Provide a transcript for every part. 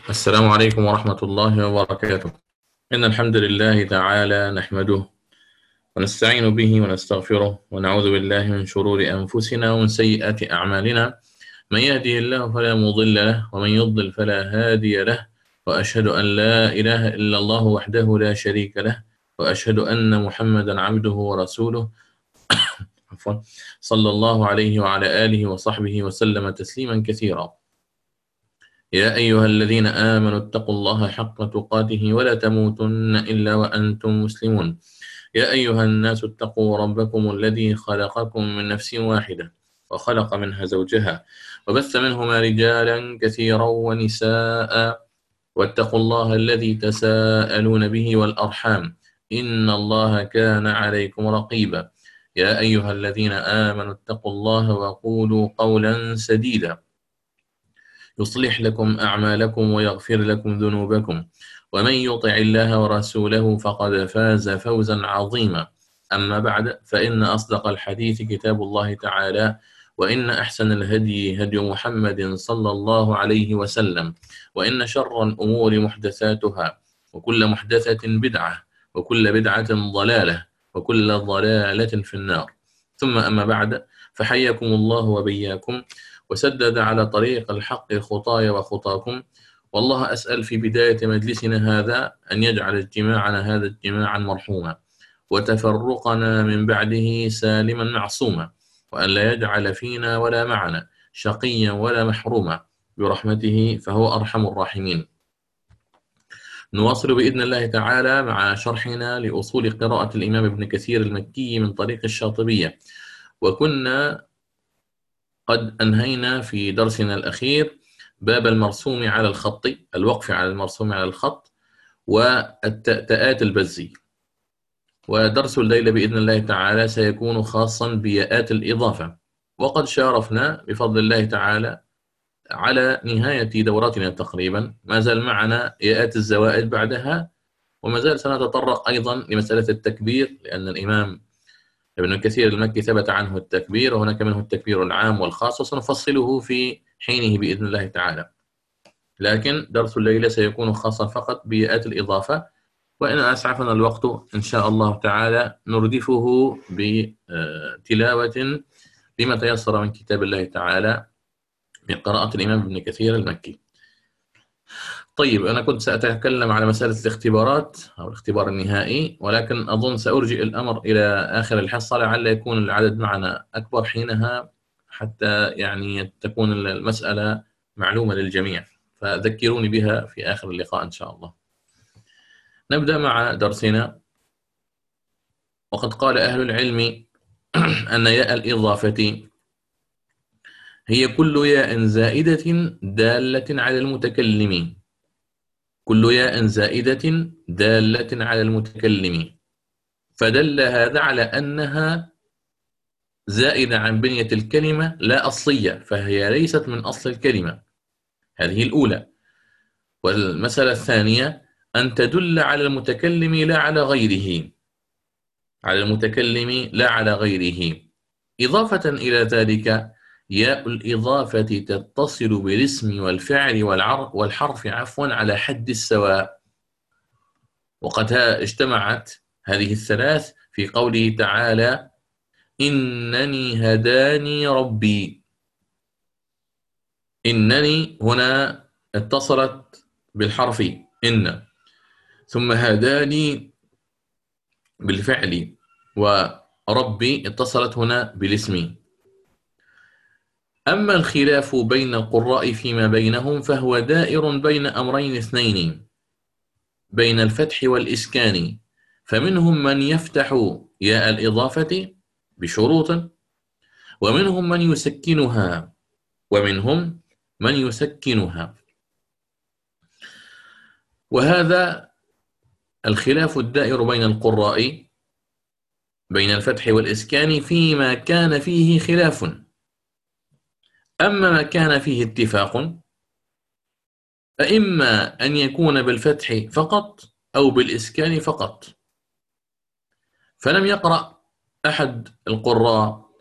السلام عليكم ورحمة الله وبركاته. إن الحمد لله تعالى نحمده ونستعين به ونستغفره ونعوذ بالله من شرور أنفسنا ومن سيئات أعمالنا. من يهده الله فلا مضل له ومن يضلل فلا هادي له، وأشهد أن لا إله إلا الله وحده لا شريك له، وأشهد أن محمدا عبده ورسوله. عفوا. صلى الله عليه وعلى آله وصحبه وسلم تسليما كثيرا. يا أيها الذين آمنوا اتقوا الله حق تقاته ولا تموتن إلا وأنتم مسلمون. يا أيها الناس اتقوا ربكم الذي خلقكم من نفس واحدة وخلق منها زوجها وبث منهما رجالا كثيرا ونساء، واتقوا الله الذي تساءلون به والأرحام إن الله كان عليكم رقيبا. يا أيها الذين آمنوا اتقوا الله وقولوا قولا سديدا يصلح لكم أعمالكم ويغفر لكم ذنوبكم، ومن يطع الله ورسوله فقد فاز فوزا عظيما. أما بعد، فإن أصدق الحديث كتاب الله تعالى، وإن أحسن الهدي هدي محمد صلى الله عليه وسلم، وإن شر الأمور محدثاتها، وكل محدثة بدعة، وكل بدعة ضلالة، وكل ضلالة في النار. ثم أما بعد، فحياكم الله وبياكم، وسدد على طريق الحق خطاي وخطاكم. والله أسأل في بداية مجلسنا هذا أن يجعل اجتماعنا هذا اجتماعا مرحوما، وتفرقنا من بعده سالما معصوما، وأن لا يجعل فينا ولا معنا شقيا ولا محروما برحمته فهو أرحم الراحمين. نواصل بإذن الله تعالى مع شرحنا لأصول قراءة الإمام ابن كثير المكي من طريق الشاطبية، وكنا قد أنهينا في درسنا الأخير باب المرسوم على الخط، الوقف على المرسوم على الخط، والتأتآت البزي. ودرس الليلة بإذن الله تعالى سيكون خاصا بياءات الإضافة، وقد شارفنا بفضل الله تعالى على نهاية دورتنا تقريبا. ما زال معنا ياءات الزوائد بعدها، وما زال سنتطرق أيضا لمسألة التكبير، لأن الإمام ابن كثير المكي ثبت عنه التكبير، وهناك منه التكبير العام والخاص، وسنفصله في حينه بإذن الله تعالى. لكن درس الليلة سيكون خاصا فقط بياءات الإضافة، وإن أسعفنا الوقت إن شاء الله تعالى نردفه بتلاوة لما تيسر من كتاب الله تعالى من قراءة الإمام ابن كثير المكي. طيب، أنا كنت سأتكلم على مسألة الاختبارات أو الاختبار النهائي، ولكن أظن سأرجئ الأمر إلى آخر الحصة لعل يكون العدد معنا أكبر حينها، حتى يعني تكون المسألة معلومة للجميع، فذكروني بها في آخر اللقاء إن شاء الله. نبدأ مع درسنا. وقد قال أهل العلم أن ياء الإضافة هي كل ياء زائدة دالة على المتكلم، كل ياء زائدة دالة على المتكلم، فدل هذا على أنها زائدة عن بنية الكلمة لا أصلية، فهي ليست من أصل الكلمة. هذه الأولى. والمسألة الثانية أن تدل على المتكلم لا على غيره، على المتكلم لا على غيره. إضافة إلى ذلك، ياء الإضافة تتصل بالاسم والفعل والحرف على حد السواء، وقد اجتمعت هذه الثلاث في قوله تعالى: إنني هداني ربي. إنني هنا اتصلت بالحرف إن، ثم هداني بالفعل، وربي اتصلت هنا بالاسم. أما الخلاف بين القراء فيما بينهم فهو دائر بين أمرين اثنين، بين الفتح والإسكان، فمنهم من يفتح ياء الإضافة بشروط، ومنهم من يسكنها، ومنهم من يسكنها. وهذا الخلاف الدائر بين القراء بين الفتح والإسكان فيما كان فيه خلاف. أما ما كان فيه اتفاق فإما أن يكون بالفتح فقط أو بالإسكان فقط. فلم يقرأ أحد القراء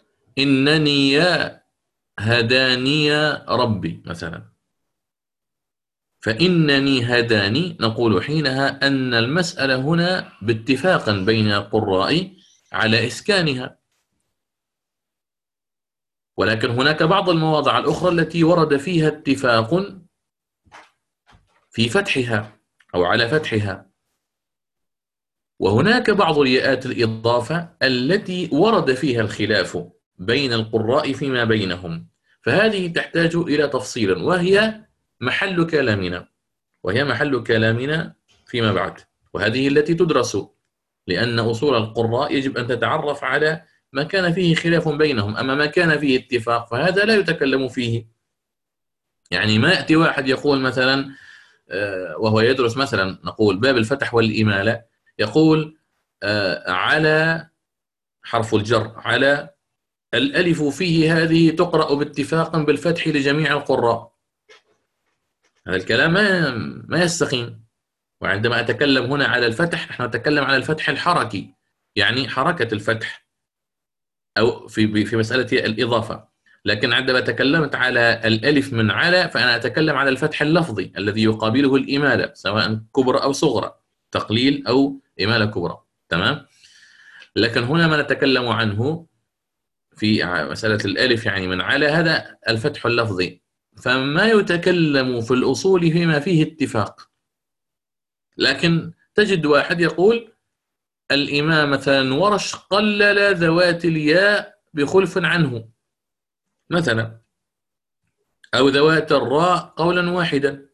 إنني يا هداني ربي مثلا، فإنني هداني، نقول حينها أن المسألة هنا باتفاق بين القراء على إسكانها، ولكن هناك بعض المواضع الأخرى التي ورد فيها اتفاق في فتحها أو على فتحها، وهناك بعض الياءات الإضافة التي ورد فيها الخلاف بين القراء فيما بينهم، فهذه تحتاج إلى تفصيل، وهي محل كلامنا فيما بعد، وهذه التي تدرس، لأن أصول القراء يجب أن تتعرف على ما كان فيه خلاف بينهم، أما ما كان فيه اتفاق فهذا لا يتكلم فيه. يعني ما يأتي واحد يقول مثلا وهو يدرس مثلا نقول باب الفتح والإمالة، يقول على حرف الجر على الألف فيه هذه تقرأ باتفاق بالفتح لجميع القراء، هذا الكلام ما يستقيم. وعندما أتكلم هنا على الفتح نحن نتكلم على الفتح الحركي، يعني حركة الفتح، أو في مسألة الإضافة. لكن عندما تكلمت على الألف من على فأنا أتكلم على الفتح اللفظي الذي يقابله الإمالة، سواء كبرى أو صغرى، تقليل أو إمالة كبرى، تمام. لكن هنا ما نتكلم عنه في مسألة الألف يعني من على، هذا الفتح اللفظي، فما يتكلم في الأصول فيما فيه اتفاق. لكن تجد واحد يقول الإمام مثلا ورش قلل ذوات الياء بخلف عنه مثلا، أو ذوات الراء قولا واحدا،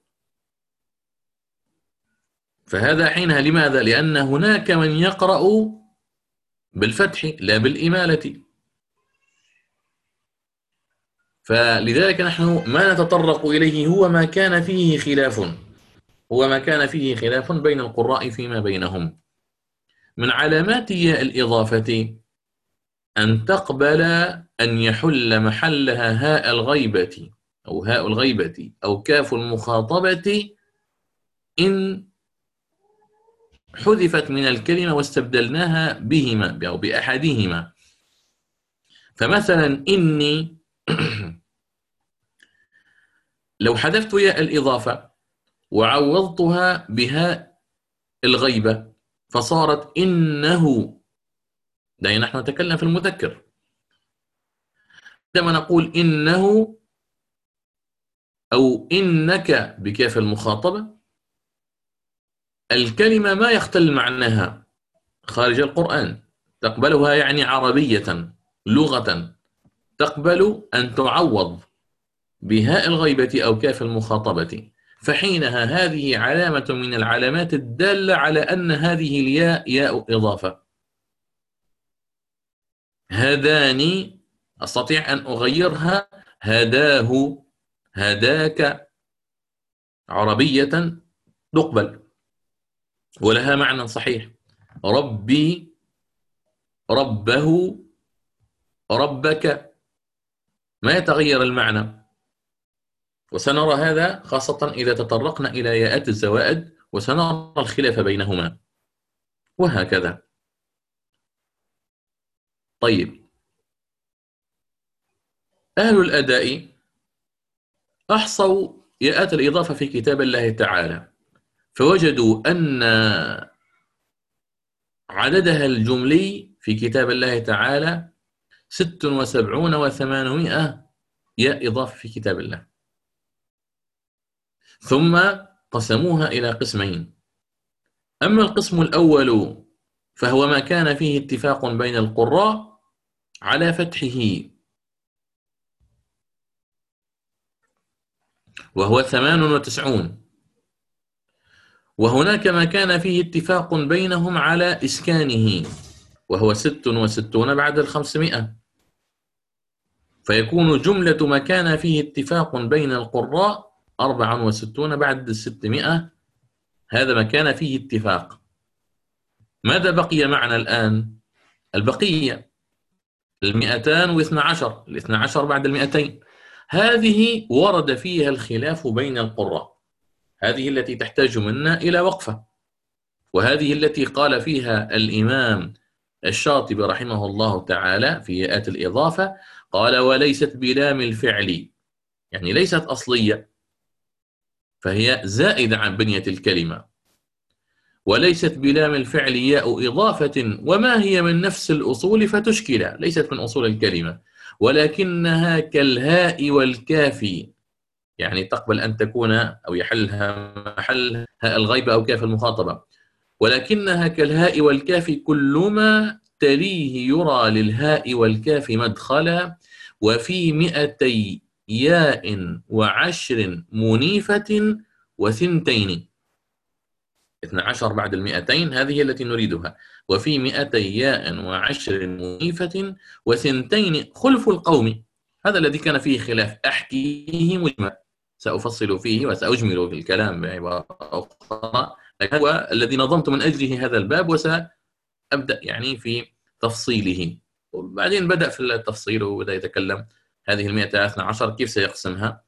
فهذا حينها لماذا؟ لأن هناك من يقرأ بالفتح لا بالإمالة، فلذلك نحن ما نتطرق إليه هو ما كان فيه خلاف بين القراء فيما بينهم. من علامات ياء الإضافة أن تقبل أن يحل محلها هاء الغيبة أو كاف المخاطبة إن حذفت من الكلمة واستبدلناها بهما أو بأحدهما. فمثلا إني لو حذفت ياء الإضافة وعوضتها بهاء الغيبة فصارت إنه، دعنا نحن نتكلم في المذكر، عندما نقول إنه أو إنك بكاف المخاطبة الكلمة ما يختل معناها خارج القرآن، تقبلها يعني عربية لغة، تقبل أن تعوض بهاء الغيبة أو كاف المخاطبة، فحينها هذه علامة من العلامات الدالة على أن هذه الياء ياء إضافة. هداني أستطيع أن أغيرها هداه، هداك، عربية تقبل ولها معنى صحيح. ربي، ربه، ربك، ما يتغير المعنى. وسنرى هذا خاصة إذا تطرقنا إلى ياءات الزوائد، وسنرى الخلاف بينهما وهكذا. طيب، أهل الأداء أحصوا ياءات الإضافة في كتاب الله تعالى، فوجدوا أن عددها الجملي في كتاب الله تعالى 76 و800 ياء إضافة في كتاب الله، ثم قسموها إلى قسمين. أما القسم الأول فهو ما كان فيه اتفاق بين القراء على فتحه، وهو 98، وهناك ما كان فيه اتفاق بينهم على إسكانه، وهو 66 بعد 500، فيكون جملة ما كان فيه اتفاق بين القراء 64 بعد 600، هذا ما كان فيه اتفاق. ماذا بقي معنا الآن؟ البقية 212، 12 بعد 200، هذه ورد فيها الخلاف بين القراء، هذه التي تحتاج منا إلى وقفة، وهذه التي قال فيها الإمام الشاطبي رحمه الله تعالى في ياءات الإضافة، قال وليست بلام الفعل، يعني ليست أصلية، فهي زائدة عن بنية الكلمة، وليست بلام الفعل ياء إضافة، وما هي من نفس الأصول فتشكل، ليست من أصول الكلمة، ولكنها كالهاء والكاف، يعني تقبل أن تكون أو يحلها محل هاء الغيبة أو كاف المخاطبة، ولكنها كالهاء والكاف كل ما تليه يرى للهاء والكاف مدخلا، وفي 200 ياء و10 منيفة و2، 12 بعد 200 هذه التي نريدها، وفي 200 ياء و10 منيفة و2 خلف القوم. هذا الذي كان فيه خلاف، أحكيه مجمل، سأفصل فيه وسأجمل في الكلام بعبارة أخرى، هو الذي نظمت من أجله هذا الباب، وسأبدأ يعني في تفصيله. وبعدين بدأ في التفصيل وبدأ يتكلم هذه 212 كيف سيقسمها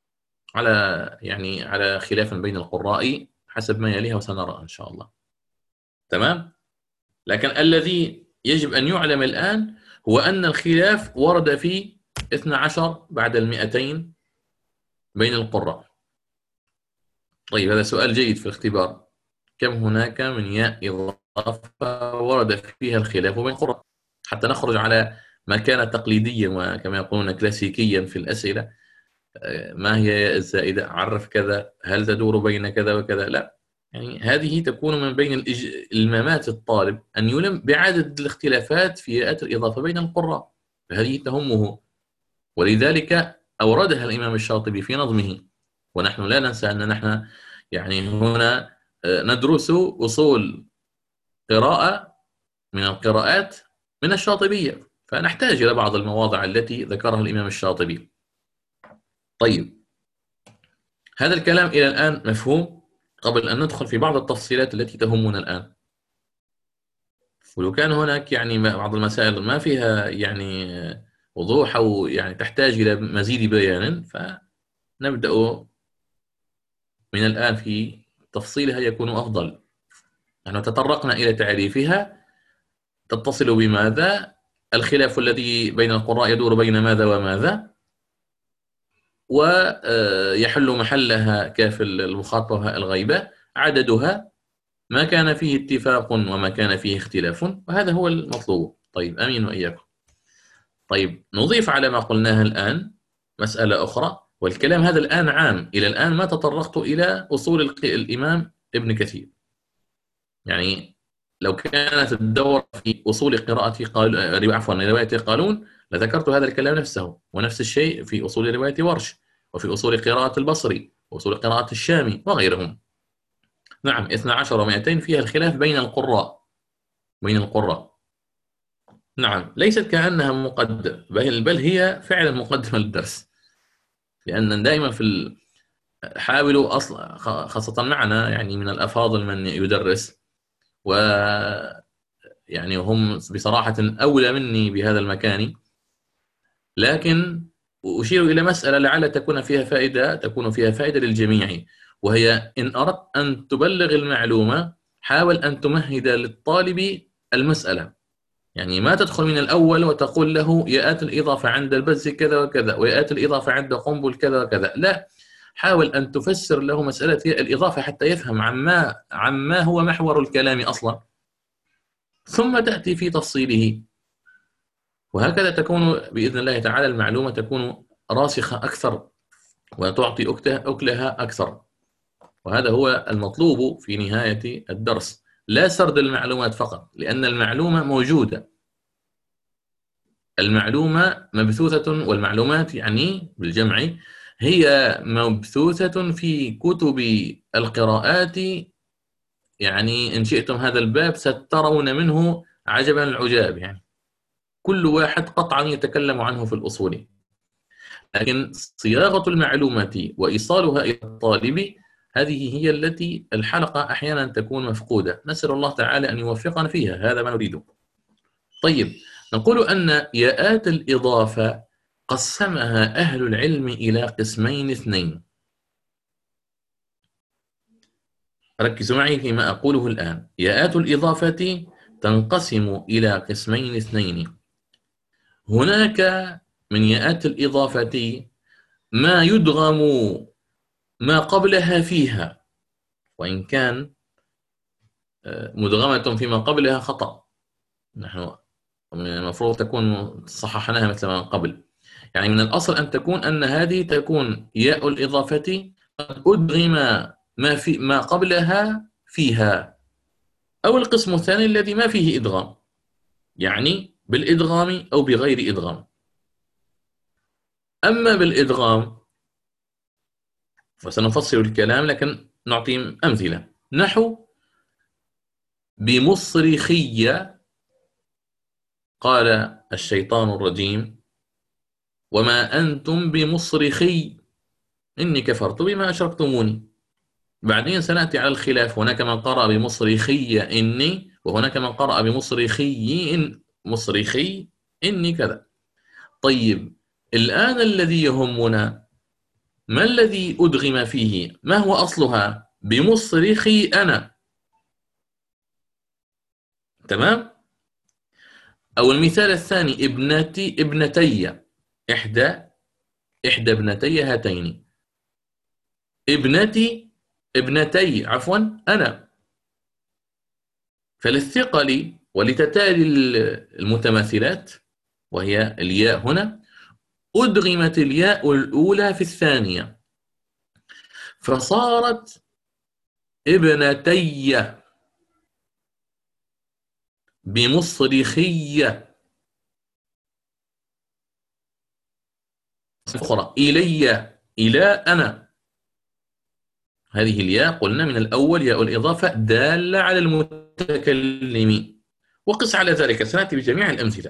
على خلاف بين القراء حسب ما يليها، وسنرى إن شاء الله. تمام؟ لكن الذي يجب أن يعلم الآن هو أن الخلاف ورد في 12 بعد 200 بين القراء. طيب هذا سؤال جيد في الاختبار، كم هناك من ياء إضافة ورد فيها الخلاف بين القراء، حتى نخرج على ما كان تقليديا وكما يقولون كلاسيكيا في الأسئلة. ما هي ياء الزائدة؟ عرف كذا، هل تدور بين كذا وكذا؟ لا، يعني هذه تكون من بين إلمامات الطالب أن يلم بعدد الاختلافات في ياءات الإضافة بين القراء، فهذه تهمه، ولذلك أوردها الإمام الشاطبي في نظمه. ونحن لا ننسى أن نحن يعني هنا ندرس أصول قراءة من القراءات من الشاطبية، فنحتاج إلى بعض المواضع التي ذكرها الإمام الشاطبي. طيب هذا الكلام إلى الآن مفهوم قبل أن ندخل في بعض التفصيلات التي تهمنا الآن. ولو كان هناك يعني بعض المسائل ما فيها يعني وضوح أو يعني تحتاج إلى مزيد بيان، فنبدأ من الآن في تفصيلها يكون أفضل. نحن تطرقنا إلى تعريفها، تتصل بماذا، الخلاف الذي بين القراء يدور بين ماذا وماذا، ويحل محلها كاف المخاطبة الغيبة، عددها، ما كان فيه اتفاق وما كان فيه اختلاف، وهذا هو المطلوب. طيب آمين وإياكم. طيب نضيف على ما قلناها الآن مسألة أخرى، والكلام هذا الآن عام، إلى الآن ما تطرقت إلى أصول الإمام ابن كثير. يعني لو كانت الدورة في أصول قراءة رواية قالون لذكرت هذا الكلام نفسه، ونفس الشيء في أصول رواية ورش، وفي أصول قراءة البصري، وأصول قراءة الشامي وغيرهم. نعم 12 و200 فيها الخلاف بين القراء. نعم ليست كأنها مقدمة، بل هي فعلا مقدمة للدرس، لأن دائما حاولوا أصلا خاصة معنا يعني من الأفاضل من يدرس، و يعني هم بصراحة أولى مني بهذا المكان، لكن أشير إلى مسألة لعل تكون فيها فائدة للجميع، وهي إن أردت أن تبلغ المعلومة حاول أن تمهد للطالب المسألة، يعني ما تدخل من الأول وتقول له ياءات الإضافة عند البز كذا وكذا، وياءات الإضافة عند قنبل كذا وكذا، لا، حاول أن تفسر له مسألة ياء الإضافة حتى يفهم عما هو محور الكلام أصلا، ثم تأتي في تفصيله، وهكذا تكون بإذن الله تعالى المعلومة تكون راسخة أكثر وتعطي أكلها أكثر. وهذا هو المطلوب في نهاية الدرس، لا سرد المعلومات فقط، لأن المعلومة موجودة، المعلومة مبثوثة، والمعلومات يعني بالجمع هي مبثوثة في كتب القراءات، يعني إن شئتم هذا الباب سترون منه عجبا العجاب، يعني كل واحد قطعا يتكلم عنه في الأصول، لكن صياغة المعلومة وإيصالها إلى الطالب هذه هي التي الحلقة أحيانا تكون مفقودة، نسأل الله تعالى أن يوفقنا فيها، هذا ما نريده. طيب نقول أن ياءات الإضافة قسمها أهل العلم إلى قسمين اثنين، ركزوا معي فيما أقوله الآن. ياءات الإضافة تنقسم إلى قسمين اثنين، هناك من ياءات الإضافة ما يدغم ما قبلها فيها، وإن كان مدغمة فيما قبلها خطأ، نحن المفروض تكون صححناها مثل ما قبل. يعني من الأصل أن تكون أن هذه تكون ياء الإضافة قد أدغم ما قبلها فيها، أو القسم الثاني الذي ما فيه إدغام، يعني بالإدغام أو بغير إدغام. أما بالإدغام فسنفصل الكلام، لكن نعطي أمثلة. نحو بمصرخي قال الشيطان الرجيم وما أنتم بمصرخي إني كفرت بما أشركتموني. بعدين سنأتي على الخلاف، هناك من قرأ بمصرخي إني، وهناك من قرأ مصرخي إني كذا. طيب الآن الذي يهمنا ما الذي أدغم فيه؟ ما هو أصلها؟ بمصرخي أنا، تمام؟ أو المثال الثاني ابنتي، إحدى ابنتي هاتين، ابنتي عفوا أنا. فللثقل ولتتالي المتماثلات وهي الياء هنا، أدغمت الياء الأولى في الثانية فصارت ابنتي بمصرخي. أخرى إلى أنا، هذه الياء قلنا من الأول ياء الإضافة دالة على المتكلم، وقس على ذلك، سنأتي بجميع الأمثلة.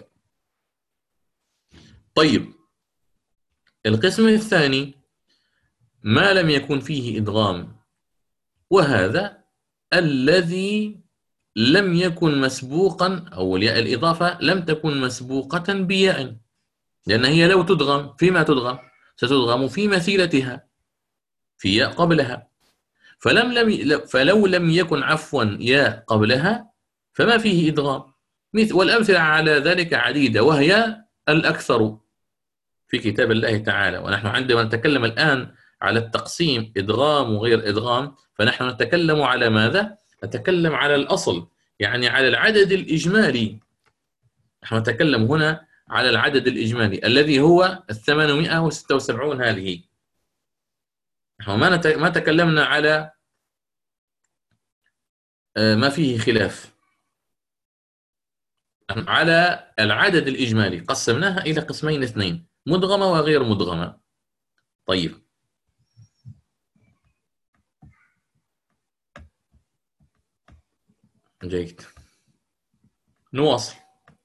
طيب القسم الثاني ما لم يكن فيه إدغام، وهذا الذي لم يكن مسبوقا، أو الياء الإضافة لم تكن مسبوقة بياء، لأن هي لو تدغم فيما تدغم ستدغم في مثيلتها في ياء قبلها، فلو لم يكن عفوا ياء قبلها فما فيه إدغام. والأمثلة على ذلك عديدة، وهي الأكثر في كتاب الله تعالى. ونحن عندما نتكلم الآن على التقسيم إدغام وغير إدغام، فنحن نتكلم على ماذا؟ نتكلم على الأصل، يعني على العدد الإجمالي. نحن نتكلم هنا على العدد الإجمالي الذي هو 876. هذه نحن ما تكلمنا على ما فيه خلاف، على العدد الإجمالي قسمناها إلى قسمين اثنين، مدغمة وغير مدغمة. طيب جيد، نواصل.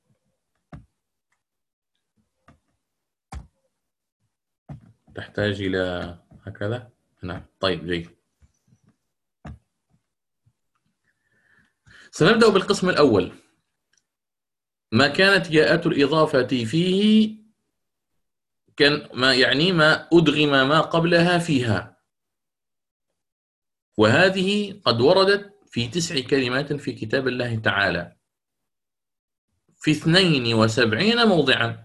تحتاج إلى هكذا؟ نعم. طيب جيد، سنبدأ بالقسم الأول. ما كانت ياءات الإضافة فيه كان ما يعني ما أدغم ما قبلها فيها، وهذه قد وردت في 9 كلمات في كتاب الله تعالى في 72 موضعا.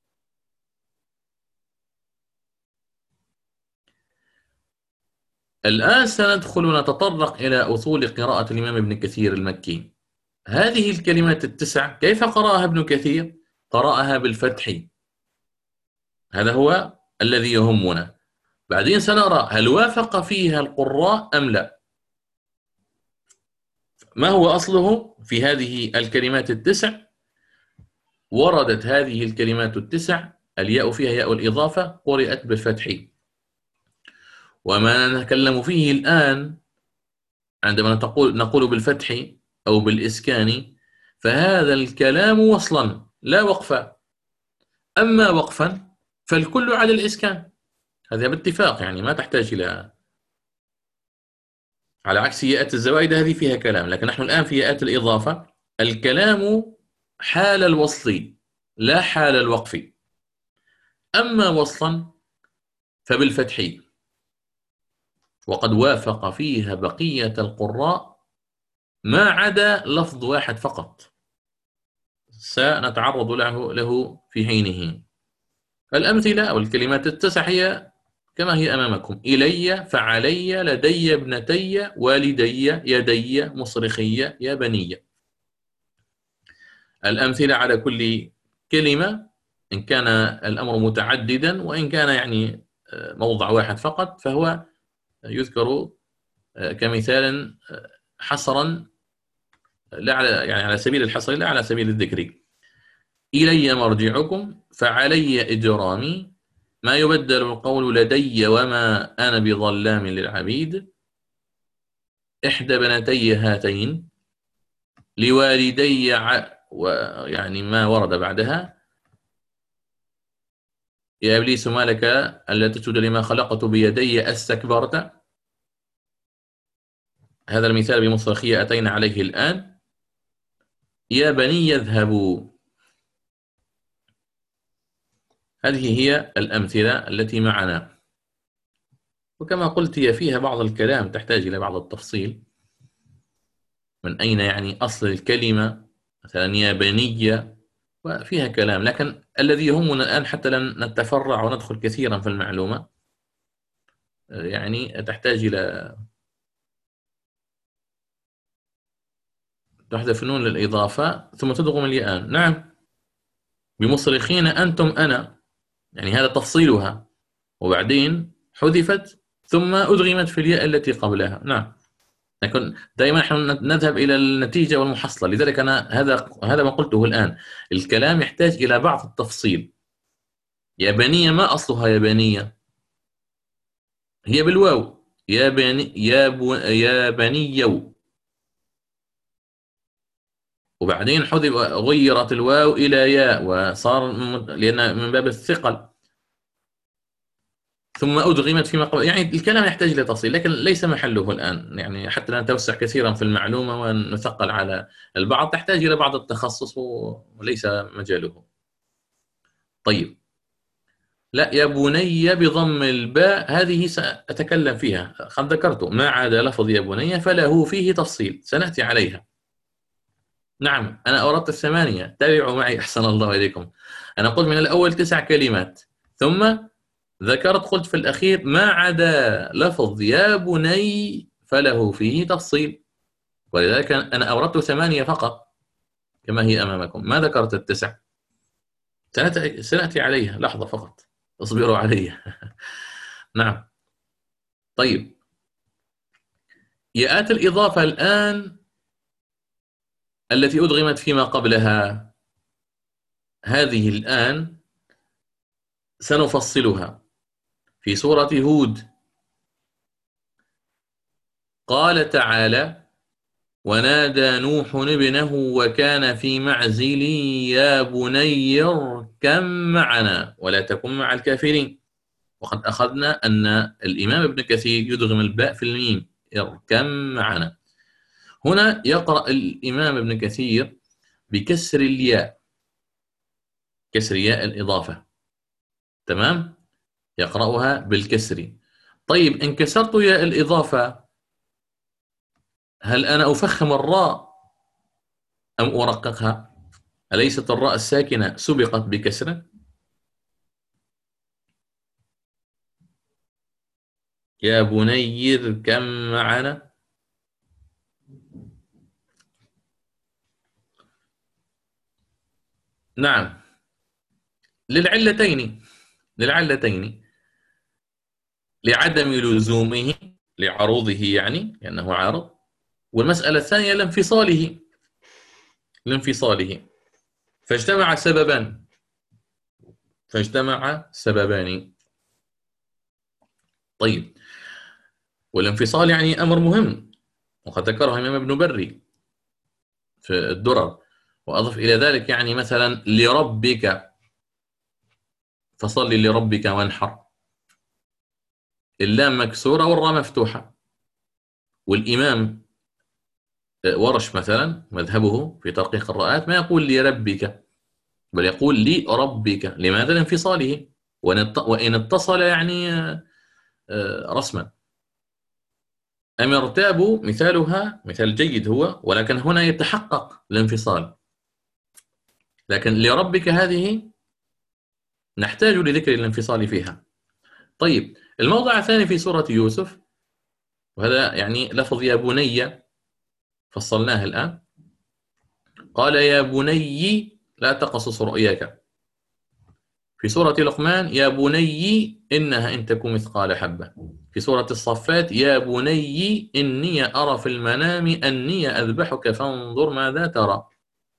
الآن سندخل نتطرق إلى أصول قراءة الإمام ابن كثير المكي. هذه الكلمات ال9 كيف قرأها ابن كثير؟ قرأها بالفتح، هذا هو الذي يهمنا. بعدين سنرى هل وافق فيها القراء أم لا. ما هو أصله في هذه الكلمات ال9؟ وردت هذه الكلمات ال9 الياء فيها ياء الإضافة قرأت بالفتح. وما نتكلم فيه الآن عندما نقول بالفتح أو بالإسكان فهذا الكلام وصلا لا وقفا. أما وقفا فالكل على الإسكان، هذا باتفاق، يعني ما تحتاج إلى، على عكس ياءات الزوائد هذه فيها كلام. لكن نحن الآن في ياءات الإضافة الكلام حال الوصل لا حال الوقف. أما وصلا فبالفتح، وقد وافق فيها بقية القراء ما عدا لفظ واحد فقط سنتعرض له في حينه. الأمثلة أو الكلمات ال9 هي كما هي أمامكم: إلي، فعلي، لدي، ابنتي، والدي، يدي، مصرخي، يا بني. الأمثلة على كل كلمة إن كان الأمر متعددا، وإن كان يعني موضع واحد فقط فهو يذكر كمثال حصرا، لا على يعني على سبيل الحصر لا على سبيل الذكر. إلي مرجعكم، فعلي إجرامي، ما يبدل القول لدي، وما أنا بظلام للعبيد، إحدى بنتي هاتين، لوالدي ويعني ما ورد بعدها: يا إبليس ما لك ألا تسجد لما خلقت بيدي أستكبرت. هذا المثال بمصرخية أتينا عليه الآن. يا بني يذهبوا. هذه هي الأمثلة التي معنا، وكما قلت هي فيها بعض الكلام تحتاج إلى بعض التفصيل، من أين يعني أصل الكلمة، مثلا يا بني، وفيها كلام. لكن الذي يهمنا الآن حتى لن نتفرع وندخل كثيرا في المعلومة، يعني تحتاج إلى تحذف نون للإضافة ثم تدغم الياء. نعم، بمصرخين أنتم أنا، يعني هذا تفصيلها، وبعدين حذفت ثم أدغمت في الياء التي قبلها. نعم، لكن دائما نحن نذهب إلى النتيجة والمحصلة. لذلك أنا هذا ما قلته الآن، الكلام يحتاج إلى بعض التفصيل. يا بنية ما أصلها يا بنية؟ هي بالواو، يا بني يا بني، وبعدين حذف غيرت الواو إلى ياء وصار لأن من باب الثقل، ثم أدغمت فيما قبل. يعني الكلام يحتاج إلى تفصيل، لكن ليس محله الآن، يعني حتى لا نتوسع كثيرا في المعلومة ونثقل على البعض، تحتاج إلى بعض التخصص وليس مجاله. طيب، لا، يا بني بضم الباء هذه سأتكلم فيها، قد ذكرت ما عدا لفظ يا بني فله فيه تفصيل سنأتي عليها. نعم، أنا أوردت الثمانية، تابعوا معي أحسن الله إليكم. أنا قلت من الأول 9 كلمات، ثم ذكرت قلت في الأخير ما عدا لفظ يا بني فله فيه تفصيل، ولذلك أنا أوردت 8 فقط كما هي أمامكم، ما ذكرت ال9. سنأتي عليها، لحظة فقط، اصبروا علي. نعم. طيب، ياءات الإضافة الآن التي أدغمت فيما قبلها، هذه الآن سنفصلها. في سورة هود قال تعالى: ونادى نوح ابنه وكان في معزل يا بني اركب معنا ولا تكن مع الكافرين. وقد أخذنا أن الإمام ابن كثير يدغم الباء في الميم، اركب معنا. هنا يقرأ الإمام ابن كثير بكسر الياء، كسر ياء الإضافة، تمام، يقرأها بالكسر. طيب، إن كسرت ياء الإضافة هل أنا أفخم الراء أم أرققها؟ أليست الراء الساكنة سبقت بكسر؟ يا بني اركب معنا. نعم، للعلتين، لعدم لزومه، لعروضه يعني لأنه عارض، والمسألة الثانية لانفصاله. فاجتمع سببان. طيب، والانفصال يعني أمر مهم، وقد ذكره الإمام ابن بري في الدرر. وأضف إلى ذلك يعني مثلا لربك فصل لربك وانحر، اللام مكسورة والراء مفتوحة. والإمام ورش مثلا مذهبه في ترقيق الراءات ما يقول لربك، بل يقول لربك. لماذا؟ لانفصاله، وإن اتصل يعني رسما. أم ارتابوا مثالها مثال جيد هو، ولكن هنا يتحقق الانفصال. لكن لربك هذه نحتاج لذكر الانفصال فيها. طيب، الموضع الثاني في سورة يوسف، وهذا يعني لفظ يا بني فصلناه الآن. قال يا بني لا تقصص رؤياك. في سورة لقمان يا بني إنها إن تكن مثقال حبة. في سورة الصفات يا بني إني أرى في المنام أني أذبحك فانظر ماذا ترى.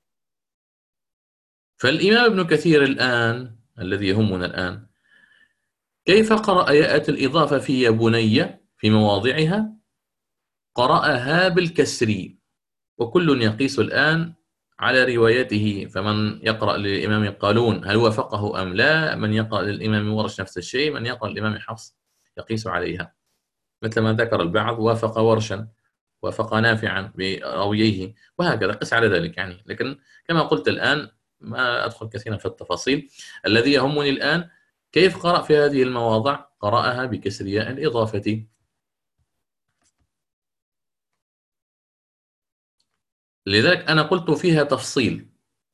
فالإمام ابن كثير الآن الذي يهمنا الآن كيف قرأ ياءة الإضافة في يا بني في مواضعها؟ قرأها بالكسر، وكل يقيس الآن على روايته، فمن يقرأ للإمام قالون هل وافقه أم لا، من يقرأ للإمام ورش نفس الشيء، من يقرأ للإمام حفص يقيس عليها، مثل ما ذكر البعض وافق ورشا، وافق نافعا براوييه، وهكذا قس على ذلك يعني. لكن كما قلت الآن ما أدخل كثيرا في التفاصيل، الذي يهمني الآن كيف قرأ في هذه المواضع. قرأها بكسر ياء الإضافة. لذلك أنا قلت فيها تفصيل.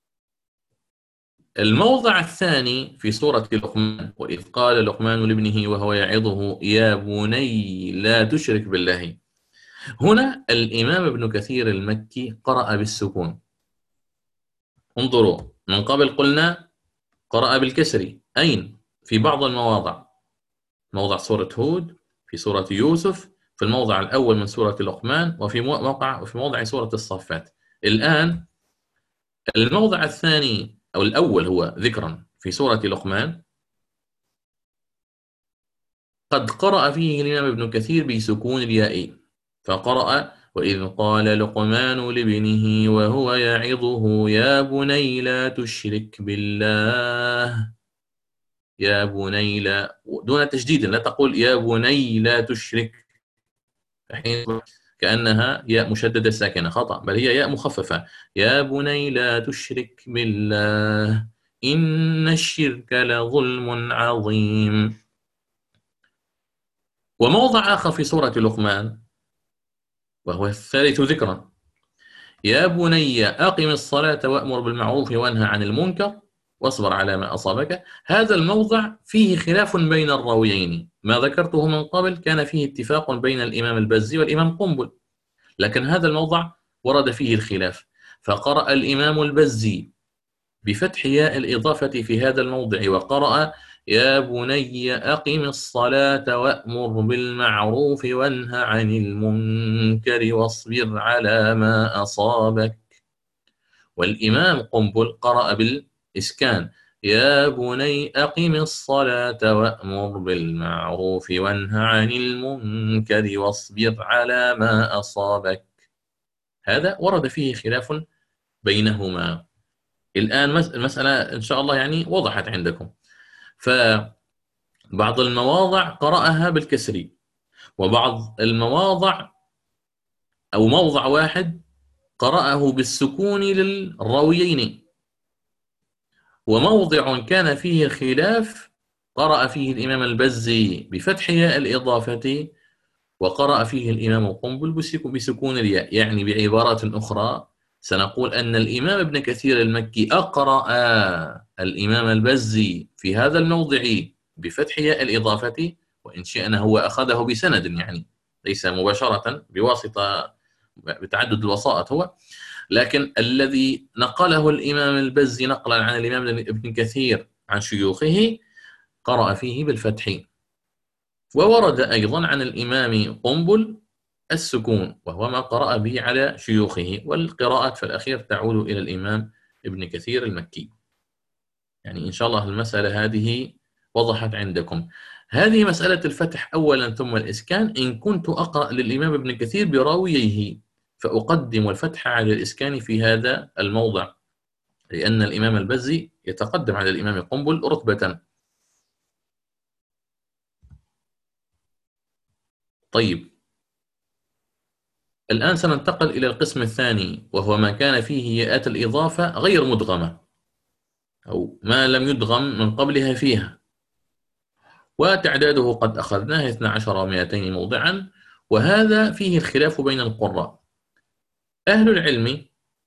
الموضع الثاني في سورة لقمان وإذ قال لقمان لابنه وهو يعظه يا بني لا تشرك بالله. هنا الإمام ابن كثير المكي قرأ بالسكون. انظروا، من قبل قلنا قرأ بالكسر أين؟ في بعض المواضع، موضع سورة هود، في سورة يوسف، في الموضع الأول من سورة لقمان، وفي موضع سورة الصفات. الآن الموضع الثاني أو الأول هو ذكرا في سورة لقمان، قد قرأ فيه الإمام ابن كثير بسكون الياء، فقرأ وإذ قال لقمان لابنه وهو يعظه يا بني لا تشرك بالله. يا بني لا، دون تشديد، لا تقول يا بني لا تشرك حين كأنها ياء مشددة ساكنة، خطأ، بل هي ياء مخففة. يا بني لا تشرك بالله إن الشرك لظلم عظيم. وموضع آخر في سورة لقمان وهو الثالث ذكرا، يا بني أقم الصلاة وأمر بالمعروف وانهى عن المنكر واصبر على ما أصابك. هذا الموضع فيه خلاف بين الراويين، ما ذكرته من قبل كان فيه اتفاق بين الإمام البزي والإمام قنبل، لكن هذا الموضع ورد فيه الخلاف، فقرأ الإمام البزي بفتح ياء الإضافة في هذا الموضع، وقرأ يا بني أقم الصلاة وأمر بالمعروف وانهى عن المنكر واصبر على ما أصابك. والإمام قنبل قرأ بالإسكان يا بني أقم الصلاة وأمر بالمعروف وانهى عن المنكر واصبر على ما أصابك. هذا ورد فيه خلاف بينهما. الآن المسألة إن شاء الله يعني وضحت عندكم. فبعض المواضع قرأها بالكسر، وبعض المواضع أو موضع واحد قرأه بالسكون للراويين، وموضع كان فيه خلاف قرأ فيه الإمام البزي بفتح ياء الإضافة، وقرأ فيه الإمام قنبل بسكون الياء. يعني بعبارات أخرى سنقول أن الإمام ابن كثير المكي أقرأ الإمام البزي في هذا الموضع بفتح ياء الإضافة، وإن شئنا هو أخذه بسند يعني ليس مباشرة بواسطة بتعدد الوسائط هو، لكن الذي نقله الإمام البزي نقلا عن الإمام ابن كثير عن شيوخه قرأ فيه بالفتح. وورد أيضا عن الإمام قنبل السكون، وهو ما قرأ به على شيوخه، والقراءات في الأخير تعود إلى الإمام ابن كثير المكي. يعني إن شاء الله المسألة هذه وضحت عندكم. هذه مسألة الفتح أولا ثم الإسكان إن كنت أقرأ للإمام ابن كثير براويه، فأقدم الفتح على الإسكان في هذا الموضع، لأن الإمام البزي يتقدم على الإمام قنبل رتبة. طيب، الآن سننتقل إلى القسم الثاني، وهو ما كان فيه ياءات الإضافة غير مدغمة أو ما لم يدغم من قبلها فيها، وتعداده قد أخذناه 12 و200 موضعا، وهذا فيه الخلاف بين القراء. أهل العلم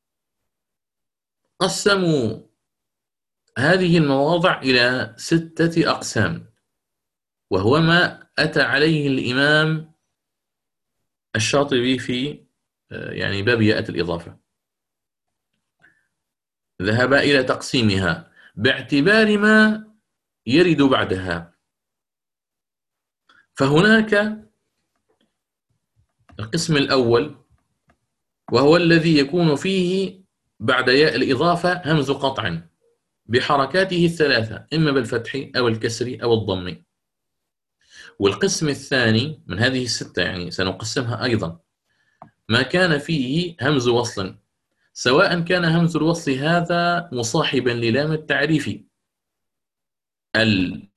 قسموا هذه المواضع إلى 6 أقسام، وهو ما أتى عليه الإمام الشاطبي في يعني باب ياءة الإضافة، ذهب إلى تقسيمها باعتبار ما يرد بعدها. فهناك القسم الأول وهو الذي يكون فيه بعد ياء الإضافة همز قطع بحركاته الثلاثة، إما بالفتح أو الكسر أو الضم. والقسم الثاني من هذه الستة، يعني سنقسمها أيضا، ما كان فيه همز وصل، سواء كان همز الوصل هذا مصاحبا للام التعريف ال،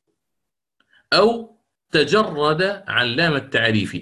أو تجرد عن لام التعريف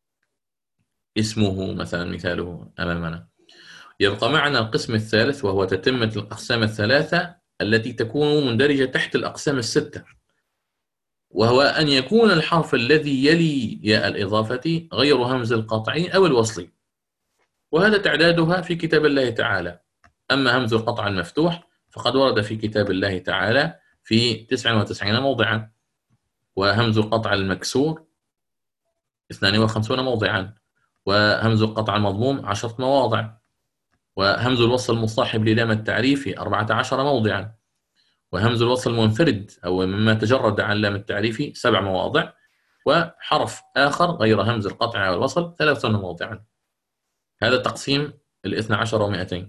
اسمه مثلا، مثاله أمامنا. يبقى معنا القسم الثالث وهو تتمة الأقسام الثلاثة التي تكون مندرجة تحت الأقسام الستة، وهو أن يكون الحرف الذي يلي ياء الإضافة غير همز القطع أو الوصل، وهذا تعدادها في كتاب الله تعالى. أما همز القطع المفتوح فقد ورد في كتاب الله تعالى في 99 موضعا، وهمز القطع المكسور 52 موضعا، وهمز القطع المضموم 10 مواضع، وهمز الوصل المصاحب للام التعريف 14 موضعا، وهمز الوصل المنفرد أو مما تجرد عن لام التعريف 7 مواضع، وحرف آخر غير همز القطع والوصل 30 موضعا. هذا تقسيم 12 و200.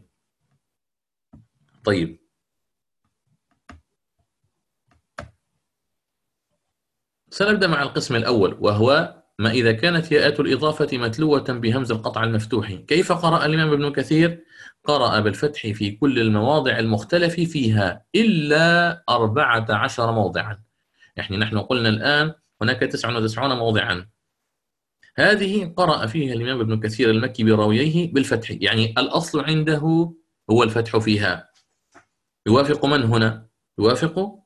طيب، سنبدأ مع القسم الأول، وهو ما إذا كانت ياءات الإضافة متلوة بهمز القطع المفتوح. كيف قرأ الإمام ابن كثير؟ قرأ بالفتح في كل المواضع المختلف فيها إلا 14 موضعا. يعني نحن قلنا الآن هناك 99 موضعا، هذه قرأ فيها الإمام ابن كثير المكي براويه بالفتح، يعني الأصل عنده هو الفتح فيها. يوافق من هنا؟ يوافق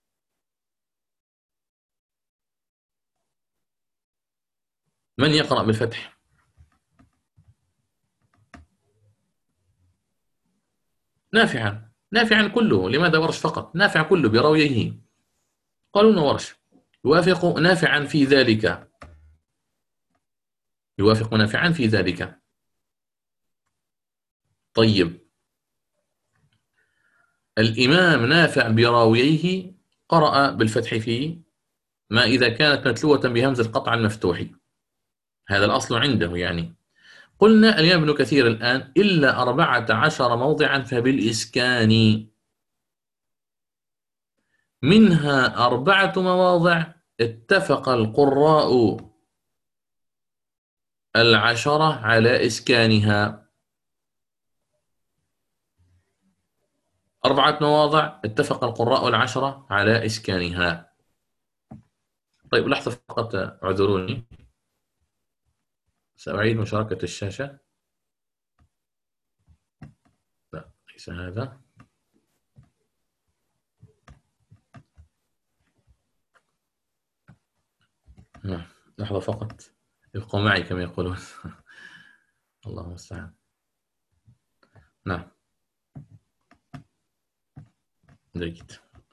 من يقرأ بالفتح؟ نافعا. نافعا كله، لماذا ورش فقط؟ نافع كله براويه. قالون ورش يوافق نافعا في ذلك، يوافق نافعا في ذلك. طيب، الإمام نافع براويه قرأ بالفتح في ما إذا كانت متلوة بهمز القطع المفتوح، هذا الأصل عنده. يعني قلنا الإمام ابن كثير الآن إلا 14 موضعا فبالإسكان، منها 4 مواضع اتفق القراء 10 على إسكانها. 4 مواضع اتفق القراء 10 على إسكانها. طيب، لحظة فقط، اعذروني، سأعيد مشاركة الشاشة. لا، ليس هذا. نعم، لحظة فقط، ابقوا معي كما يقولون. الله المستعان. نعم، جيد.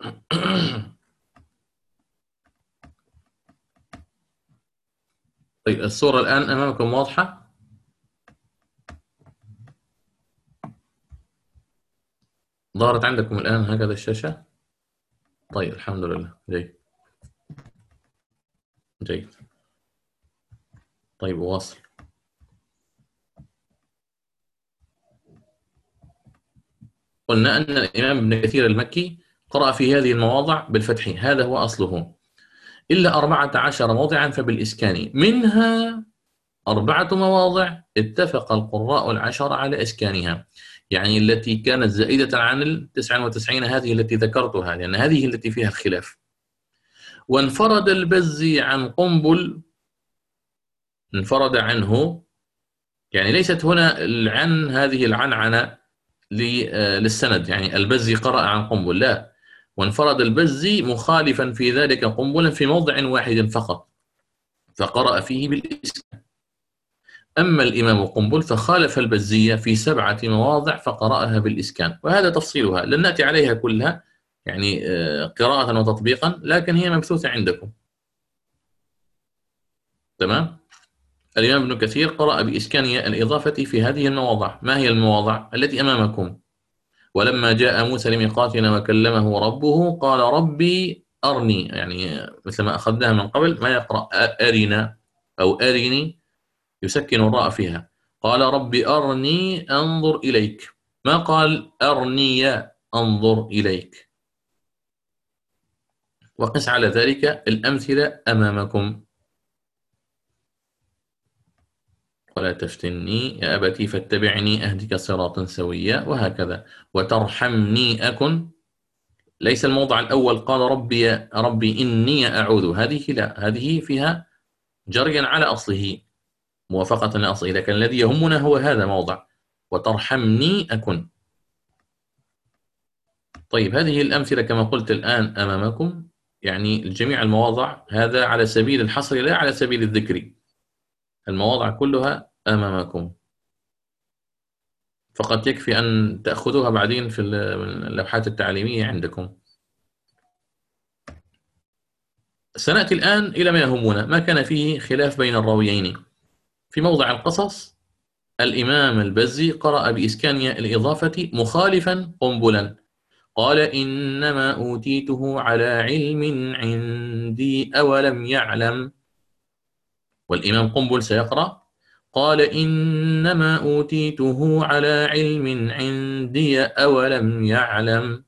طيب، الصورة الآن أمامكم واضحة؟ ظهرت عندكم الآن هكذا الشاشة؟ طيب، الحمد لله، جيد جيد. طيب، واصل. قلنا أن الإمام ابن كثير المكي قرأ في هذه المواضع بالفتح، هذا هو أصله، إلا 14 موضعا فبالإسكان، منها 4 مواضع اتفق القراء 10 على إسكانها، يعني التي كانت زائدة عن 99 هذه التي ذكرتها، لأن هذه التي فيها الخلاف. وانفرد البزي عن قنبل، انفرد عنه، يعني ليست هنا العن هذه العنعنة للسند، يعني البزي قرأ عن قنبل، لا، وانفرد البزي مخالفا في ذلك قنبلا في موضع واحد فقط، فقرأ فيه بالإسكان. أما الإمام قنبل فخالف البزية في 7 مواضع فقرأها بالإسكان، وهذا تفصيلها لن نأتي عليها كلها، يعني قراءة وتطبيقا، لكن هي مبثوثة عندكم. تمام. الإمام ابن كثير قرأ بإسكان ياء الإضافة في هذه المواضع. ما هي المواضع التي أمامكم؟ ولما جاء موسى لميقاتنا وكلمه ربه قال ربي أرني، يعني مثل ما أخذناها من قبل، ما يقرأ أرنا أو أرني، يسكن الراء فيها. قال ربي أرني أنظر إليك، ما قال أرني أنظر إليك. وقس على ذلك الأمثلة أمامكم. ولا تفتني يا أبتي فاتبعني أهدك صراطا سويا، وهكذا. وترحمني أكن، ليس الموضع الأول قال ربي إني أعوذ، هذه لا، هذه فيها جريا على أصله، موافقة لأصله، لكن الذي يهمنا هو هذا موضع وترحمني أكن. طيب هذه الأمثلة كما قلت الآن أمامكم، يعني جميع المواضع، هذا على سبيل الحصر لا على سبيل الذكر، المواضع كلها أمامكم، فقط يكفي أن تأخذوها بعدين في اللوحات التعليمية عندكم. سنأتي الآن إلى ما يهمنا، ما كان فيه خلاف بين الراويين. في موضع القصص الإمام البزي قرأ بإسكان ياء الإضافة مخالفا قنبلا، قال إنما أوتيته على علم عندي أولم يعلم. والإمام قنبل سيقرأ قال إنما أوتيته على علم عندي أولم يعلم،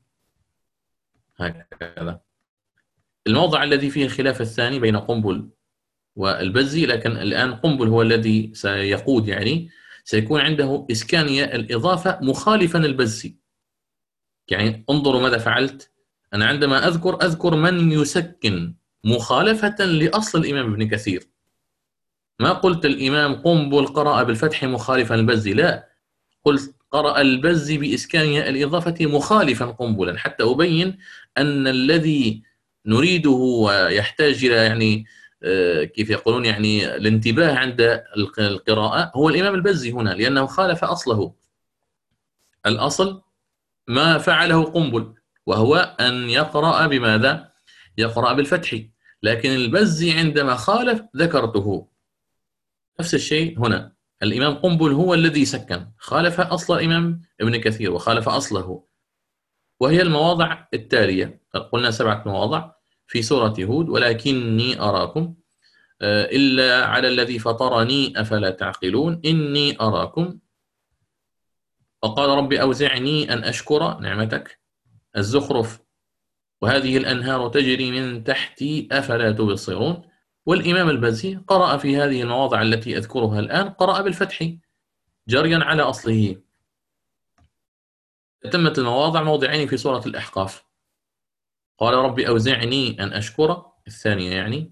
هكذا. الموضع الذي فيه خلاف الثاني بين قنبل والبزي، لكن الآن قنبل هو الذي سيقود، يعني سيكون عنده إسكان ياء الإضافة مخالفا البزي. يعني انظروا ماذا فعلت، أنا عندما أذكر من يسكن مخالفة لأصل الإمام ابن كثير، ما قلت الإمام قنبل قرأ بالفتح مخالفا البزي، لا، قلت قرأ البزي بإسكان ياء الإضافة مخالفا قنبلا، حتى أبين أن الذي نريده ويحتاج إلى يعني كيف يقولون يعني الانتباه عند القراءة هو الإمام البزي هنا، لأنه خالف أصله. الأصل ما فعله قنبل، وهو أن يقرأ بماذا؟ يقرأ بالفتح، لكن البزي عندما خالف ذكرته. نفس الشيء هنا، الإمام قنبل هو الذي سكن، خالف أصل الإمام ابن كثير وخالف أصله، وهي المواضع التالية. قلنا 7 مواضع في سورة هود: ولكني أراكم، إلا على الذي فطرني أفلا تعقلون، إني أراكم، وقال ربي أوزعني أن أشكر نعمتك، الزخرف، وهذه الأنهار تجري من تحتي أفلا تبصرون. والإمام البزي قرأ في هذه المواضع التي أذكرها الآن قرأ بالفتح جريا على أصله. تمت المواضع موضعين في سورة الأحقاف: قال ربي أوزعني أن أشكر، الثانية يعني،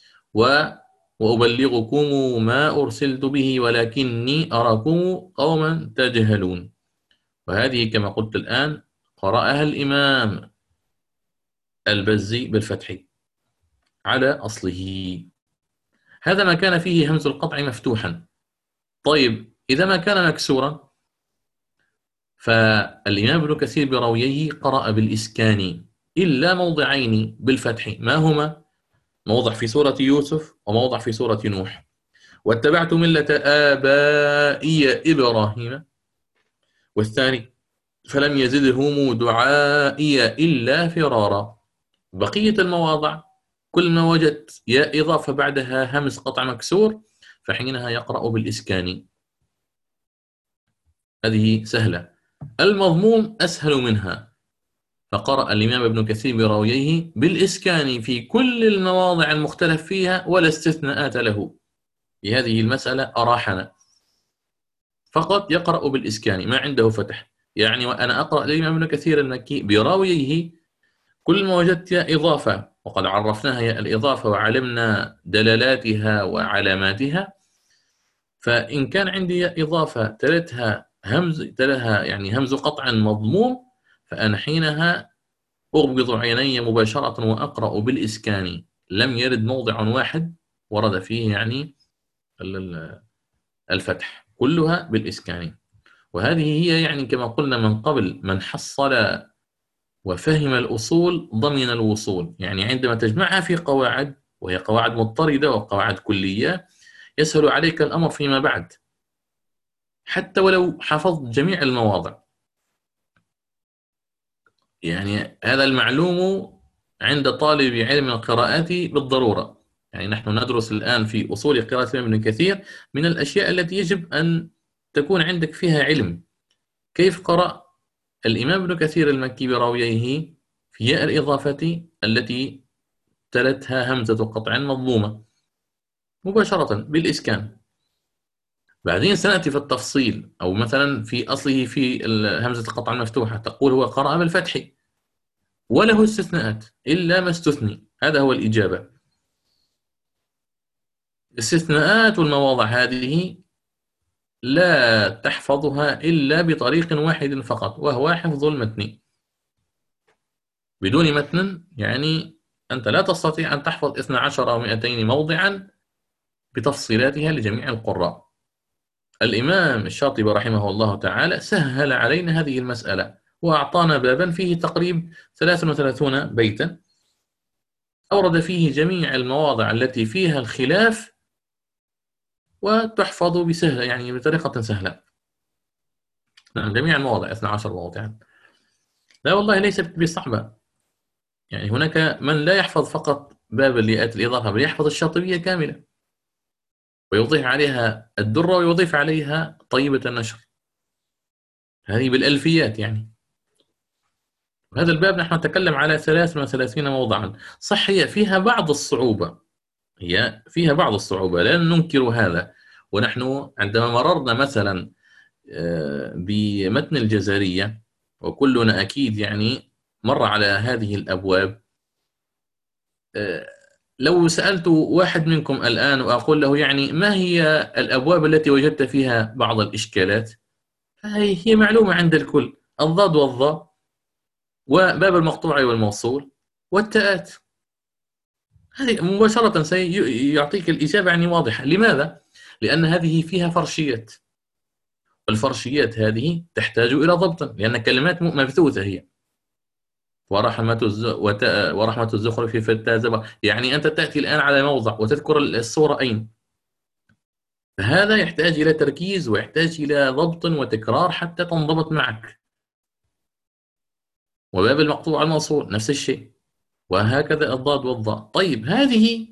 وأبلغكم ما أرسلت به ولكني أراكم قوما تجهلون. وهذه كما قلت الآن قرأها الإمام البزي بالفتح على أصله. هذا ما كان فيه همز القطع مفتوحا. طيب إذا ما كان مكسورا، فالإمام ابن كثير براويه قرأ بالإسكان إلا موضعين بالفتح، ما هما؟ موضع في سورة يوسف وموضع في سورة نوح: واتبعت ملة آبائي إبراهيم، والثاني فلم يزدهم دعائي إلا فرارا. بقية المواضع كل ما وجدت يا إضافة بعدها همز قطع مكسور فحينها يقرأ بالإسكان، هذه سهلة. المضموم أسهل منها، فقرأ الإمام ابن كثير براويه بالإسكان في كل المواضع المختلف فيها ولا استثناءات له. في هذه المسألة أراحنا، فقط يقرأ بالإسكان ما عنده فتح. يعني وأنا أقرأ الإمام ابن كثير المكي براويه كل ما وجدت يا إضافة، وقد عرفناها يا الإضافة وعلمنا دلالاتها وعلاماتها، فإن كان عندي يا إضافة تلتها يعني همز قطع مضموم، فأنا حينها أغمض عيني مباشرة وأقرأ بالإسكان. لم يرد موضع واحد ورد فيه يعني الفتح، كلها بالإسكان. وهذه هي يعني كما قلنا من قبل: من حصل وفهم الأصول ضمن الوصول. يعني عندما تجمعها في قواعد وهي قواعد مضطردة وقواعد كلية، يسهل عليك الأمر فيما بعد حتى ولو حفظت جميع المواضع. يعني هذا المعلوم عند طالب علم القراءات بالضرورة. يعني نحن ندرس الآن في أصول قراءة الإمام ابن كثير، من الأشياء التي يجب أن تكون عندك فيها علم. كيف قرأ الإمام ابن كثير المكي براويه في ياء الإضافة التي تلتها همزة قطع مضمومة مباشرة بالإسكان. بعدين سنأتي في التفصيل، أو مثلا في أصله في همزة القطع المفتوحة تقول هو قرأ بالفتح وله استثناءات إلا ما استثني. هذا هو الإجابة. الاستثناءات والمواضع هذه لا تحفظها إلا بطريق واحد فقط، وهو حفظ المتن. بدون متن يعني أنت لا تستطيع أن تحفظ 12 أو 200 موضعا بتفصيلاتها لجميع القراء. الإمام الشاطبي رحمه الله تعالى سهل علينا هذه المسألة، وأعطانا بابا فيه تقريب 33 بيتا، أورد فيه جميع المواضع التي فيها الخلاف وتحفظ بسهلة، يعني بطريقة سهلة. نعم، جميع المواضع 12 موضعا. لا والله ليست بصعبة. يعني هناك من لا يحفظ فقط باب الياءات الإضافة، بل يحفظ الشاطبية كاملة ويضيف عليها الدرة ويضيف عليها طيبة النشر، هذه بالألفيات يعني. هذا الباب نحن نتكلم على 33 موضعا. صح هي فيها بعض الصعوبة، هي فيها بعض الصعوبة، لا ننكر هذا. ونحن عندما مررنا مثلا بمتن الجزرية، وكلنا أكيد يعني مر على هذه الأبواب، لو سألت واحد منكم الآن وأقول له يعني ما هي الأبواب التي وجدت فيها بعض الإشكالات، هي معلومة عند الكل: الضاد والظاء، وباب المقطوع والموصول، والتاءات. هذه مباشرة سيعطيك الإجابة يعني واضحة. لماذا؟ لأن هذه فيها فرشيات، والفرشيات هذه تحتاج إلى ضبط، لأن كلمات مبثوثة هي. ورحمة الزخرف في فتاة زبر، يعني أنت تأتي الآن على موضع وتذكر الصورة أين، فهذا يحتاج إلى تركيز ويحتاج إلى ضبط وتكرار حتى تنضبط معك. وباب المقطوع الموصول نفس الشيء، وهكذا الضاد والضاء. طيب هذه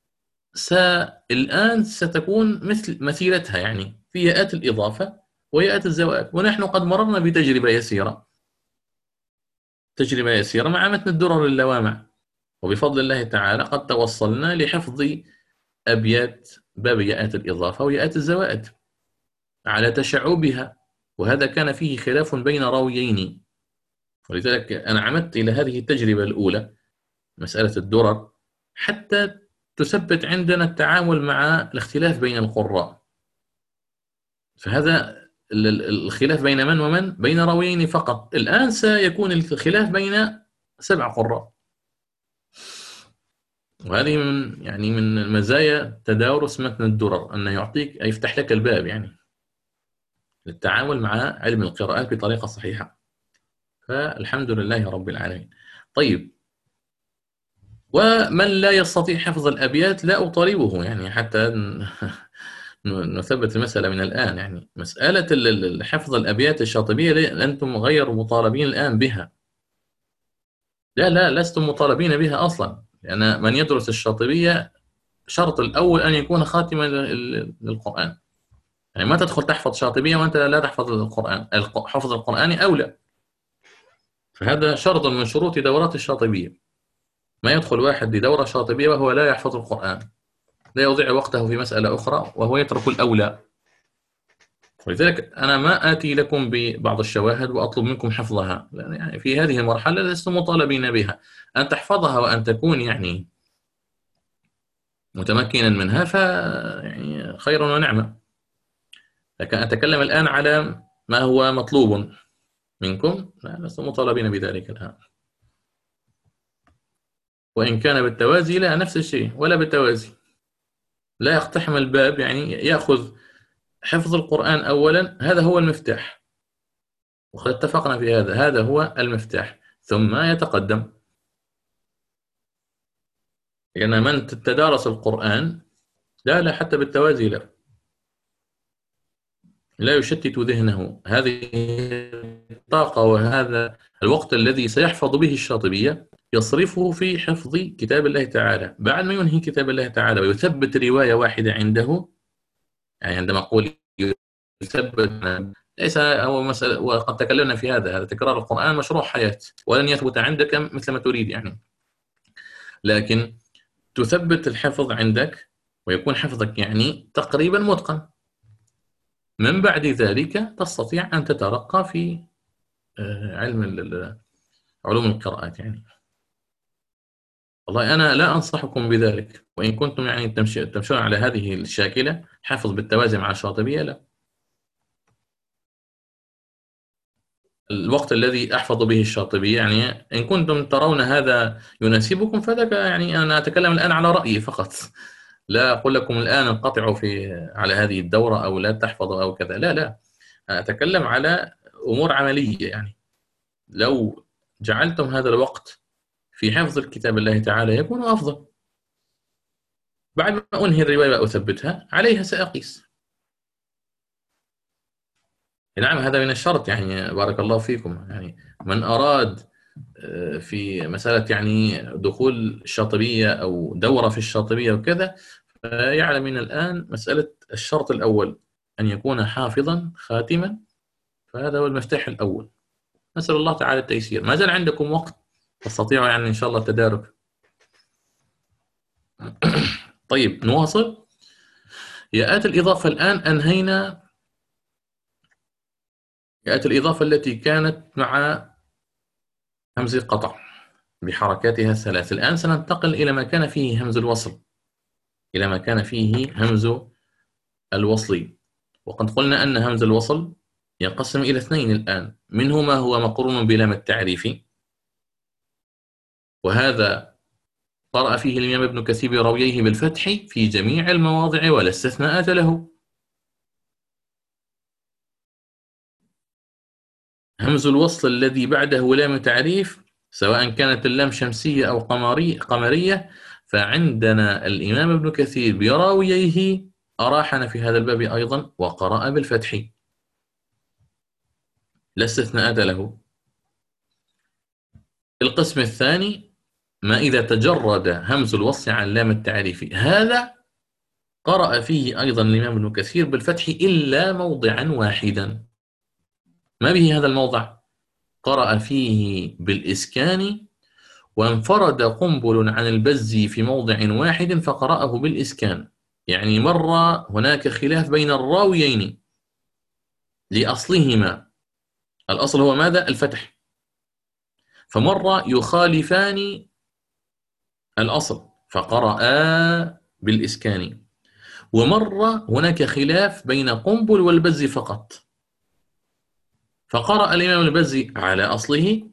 الآن ستكون مثل مثيلتها، يعني في ياءات الإضافة وياءات الزوائد. ونحن قد مررنا بتجربة يسيرة، تجربة يسيرة مع متن الدرر اللوامع، وبفضل الله تعالى قد توصلنا لحفظ أبيات باب ياءات الإضافة وياءات الزوائد على تشعبها، وهذا كان فيه خلاف بين راويين. ولذلك أنا عمدت إلى هذه التجربة الأولى، مسألة الدرر، حتى تثبت عندنا التعامل مع الاختلاف بين القراء. فهذا الخلاف بين من ومن؟ بين راويين فقط. الآن سيكون الخلاف بين 7 قراء، وهذه من يعني من مزايا تدارس متن الدرر، أنه يعطيك يفتح لك الباب يعني للتعامل مع علم القراءات بطريقة صحيحة. فالحمد لله رب العالمين. طيب، ومن لا يستطيع حفظ الأبيات لا أطالبه يعني حتى نثبت المسألة من الآن. يعني مسألة حفظ الأبيات الشاطبية أنتم غير مطالبين الآن بها. لا لستم مطالبين بها أصلا، لأن من يدرس الشاطبية شرط الأول أن يكون خاتما للقرآن. يعني ما تدخل تحفظ شاطبية وأنت لا تحفظ القرآن. حفظ القرآن أولى، فهذا شرط من شروط دورات الشاطبية. ما يدخل واحد لدورة شاطبية وهو لا يحفظ القرآن، لا يضيع وقته في مسألة أخرى وهو يترك الأولى. ولذلك أنا ما آتي لكم ببعض الشواهد وأطلب منكم حفظها، لأن يعني في هذه المرحلة لستم مطالبين بها. أن تحفظها وأن تكون يعني متمكنا منها يعني خير ونعمة. لكن أتكلم الآن على ما هو مطلوب منكم، لستم مطالبين بذلك الآن. وإن كان بالتوازي لا نفس الشيء، ولا بالتوازي لا يقتحم الباب، يعني يأخذ حفظ القرآن أولا، هذا هو المفتاح، وقد اتفقنا في هذا هو المفتاح، ثم يتقدم. لأن من تدارس القرآن لا حتى بالتوازي لا يشتت ذهنه. هذه الطاقة وهذا الوقت الذي سيحفظ به الشاطبية يصرفه في حفظ كتاب الله تعالى. بعد ما ينهي كتاب الله تعالى ويثبت رواية واحدة عنده، يعني عندما أقول يثبت ليس هو مسألة، وقد تكلمنا في هذا تكرار القرآن مشروع حياة ولن يثبت عندك مثل ما تريد يعني، لكن تثبت الحفظ عندك ويكون حفظك يعني تقريبا متقن. من بعد ذلك تستطيع أن تترقى في علوم القراءات يعني. والله أنا لا أنصحكم بذلك، وإن كنتم يعني تمشون على هذه الشاكلة حفظ بالتوازي مع الشاطبية، لا. الوقت الذي أحفظ به الشاطبية يعني إن كنتم ترون هذا يناسبكم فذاك، يعني أنا أتكلم الآن على رأيي فقط، لا أقول لكم الآن انقطعوا على هذه الدورة أو لا تحفظوا أو كذا، لا أتكلم على أمور عملية. يعني لو جعلتم هذا الوقت في حفظ الكتاب الله تعالى يكون أفضل. بعد ما أنهي الرواية وأثبتها عليها سأقيس. نعم هذا من الشرط يعني، بارك الله فيكم. يعني من أراد في مسألة يعني دخول الشاطبية أو دورة في الشاطبية وكذا، فيعلم من الآن مسألة الشرط الأول أن يكون حافظا خاتما، فهذا هو المفتاح الأول. نسأل الله تعالى التيسير. ما زال عندكم وقت تستطيعوا يعني إن شاء الله التدارك. طيب نواصل. ياءات الإضافة الآن أنهينا ياءات الإضافة التي كانت مع همز القطع بحركاتها الثلاث. الآن سننتقل إلى ما كان فيه همز الوصل، إلى ما كان فيه همز الوصل. وقد قلنا أن همز الوصل ينقسم إلى اثنين الآن، منه ما هو مقرون بلام التعريف، وهذا قرأ فيه الإمام ابن كثير راويه بالفتح في جميع المواضع ولا استثناءات له. همز الوصل الذي بعده لام تعريف سواء كانت اللام شمسية أو قمرية، فعندنا الإمام ابن كثير براويه أراحنا في هذا الباب أيضا وقرأ بالفتح لا استثناءات له. القسم الثاني ما إذا تجرد همز الوصل عن لام التعريف، هذا قرأ فيه أيضا الإمام ابن كثير بالفتح إلا موضعا واحدا. ما به هذا الموضع؟ قرأ فيه بالإسكان، وانفرد قنبل عن البزي في موضع واحد فقرأه بالإسكان. يعني مرة هناك خلاف بين الراويين لأصلهما، الأصل هو ماذا؟ الفتح، فمرة يخالفان الأصل فقرأ بالإسكان، ومرة هناك خلاف بين قنبل والبزي فقط فقرأ الإمام البزي على أصله،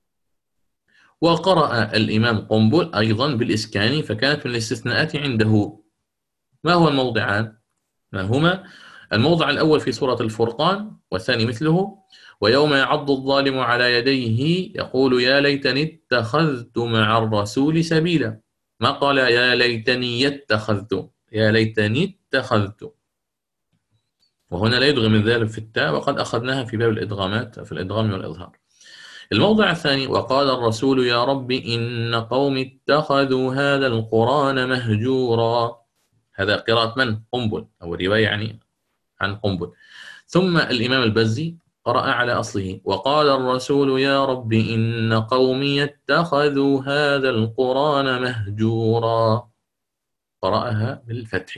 وقرأ الإمام قنبل أيضا بالإسكان، فكانت من الاستثناءات عنده. ما هو الموضعان؟ ما هما؟ الموضع الأول في سورة الفرقان، والثاني مثله: ويوم يعض الظالم على يديه يقول يا ليتني اتخذت مع الرسول سبيلا. ما قال يا ليتني اتخذت، يا ليتني اتخذت، وهنا لا يدغم الذال في التاء، وقد أخذناها في باب الإدغامات في الإدغام والإظهار. الموضع الثاني: وقال الرسول يا رب إن قوم اتخذوا هذا القرآن مهجورا. هذا قراءة من؟ قنبل، أو رواية يعني عن قنبل. ثم الإمام البزي قرأ على أصله: وقال الرسول يا رب إن قومي اتخذوا هذا القرآن مهجورا، قرأها بالفتح.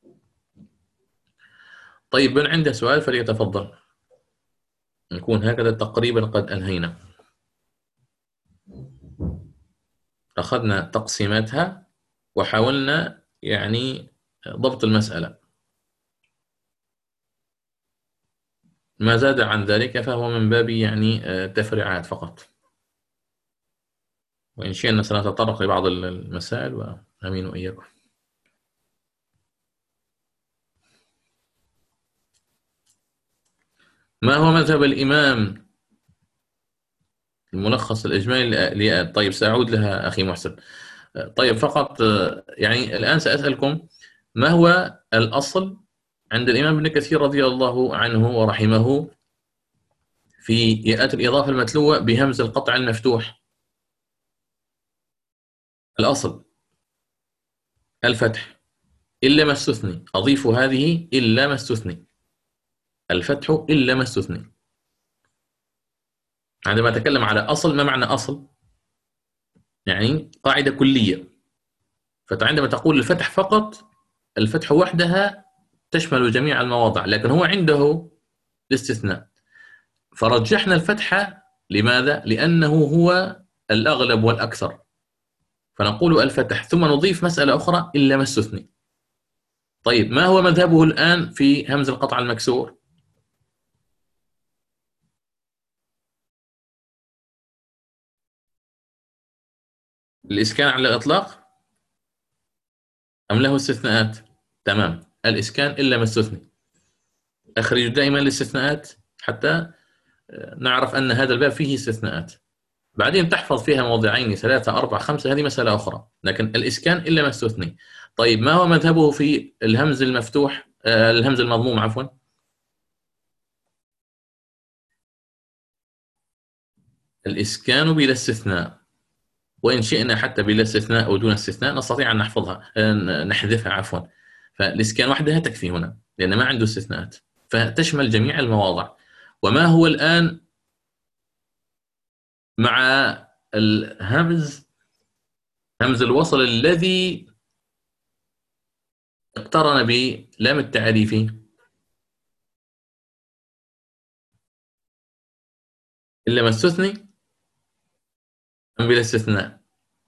طيب من عنده سؤال فليتفضل. نكون هكذا تقريبا قد أنهينا، أخذنا تقسيماتها وحاولنا يعني ضبط المسألة. ما زاد عن ذلك فهو من باب يعني تفريعات فقط، وإن شئنا سنتطرق لبعض المسائل، وأمين وإياكم. ما هو مذهب الإمام؟ الملخص الإجمالي طيب سأعود لها أخي محسن. طيب فقط يعني الآن سأسألكم ما هو الأصل عند الإمام ابن كثير رضي الله عنه ورحمه في ياءات الإضافة المتلوة بهمز القطع المفتوح؟ الأصل الفتح إلا ما استثني، أضيف هذه إلا ما استثني، الفتح إلا ما استثني. عندما أتكلم على أصل، ما معنى أصل؟ يعني قاعدة كلية. فعندما تقول الفتح فقط، الفتح وحدها تشمل جميع المواضع، لكن هو عنده الاستثناء. فرجحنا الفتح، لماذا؟ لأنه هو الأغلب والأكثر، فنقول الفتح ثم نضيف مسألة أخرى إلا ما استثني. طيب ما هو مذهبه الآن في همز القطع المكسور؟ الإسكان على الإطلاق أم له استثناءات؟ تمام، الإسكان إلا ما استثني. أخرج دائما الاستثناءات حتى نعرف أن هذا الباب فيه استثناءات. بعدين تحفظ فيها موضعين 3 4 5، هذه مسألة أخرى، لكن الإسكان إلا ما استثني. طيب ما هو مذهبه في الهمز المفتوح، الهمز المضموم عفوا؟ الإسكان بلا استثناء، وإن شئنا حتى بلا استثناء أو دون استثناء نستطيع أن نحفظها، نحذفها عفوا. فالإسكان وحدها تكفي هنا لأن ما عنده استثناءات، فتشمل جميع المواضع. وما هو الآن مع الهمز، همز الوصل الذي اقترن بلام التعريف؟ إلا ما استثني أم بلا استثناء؟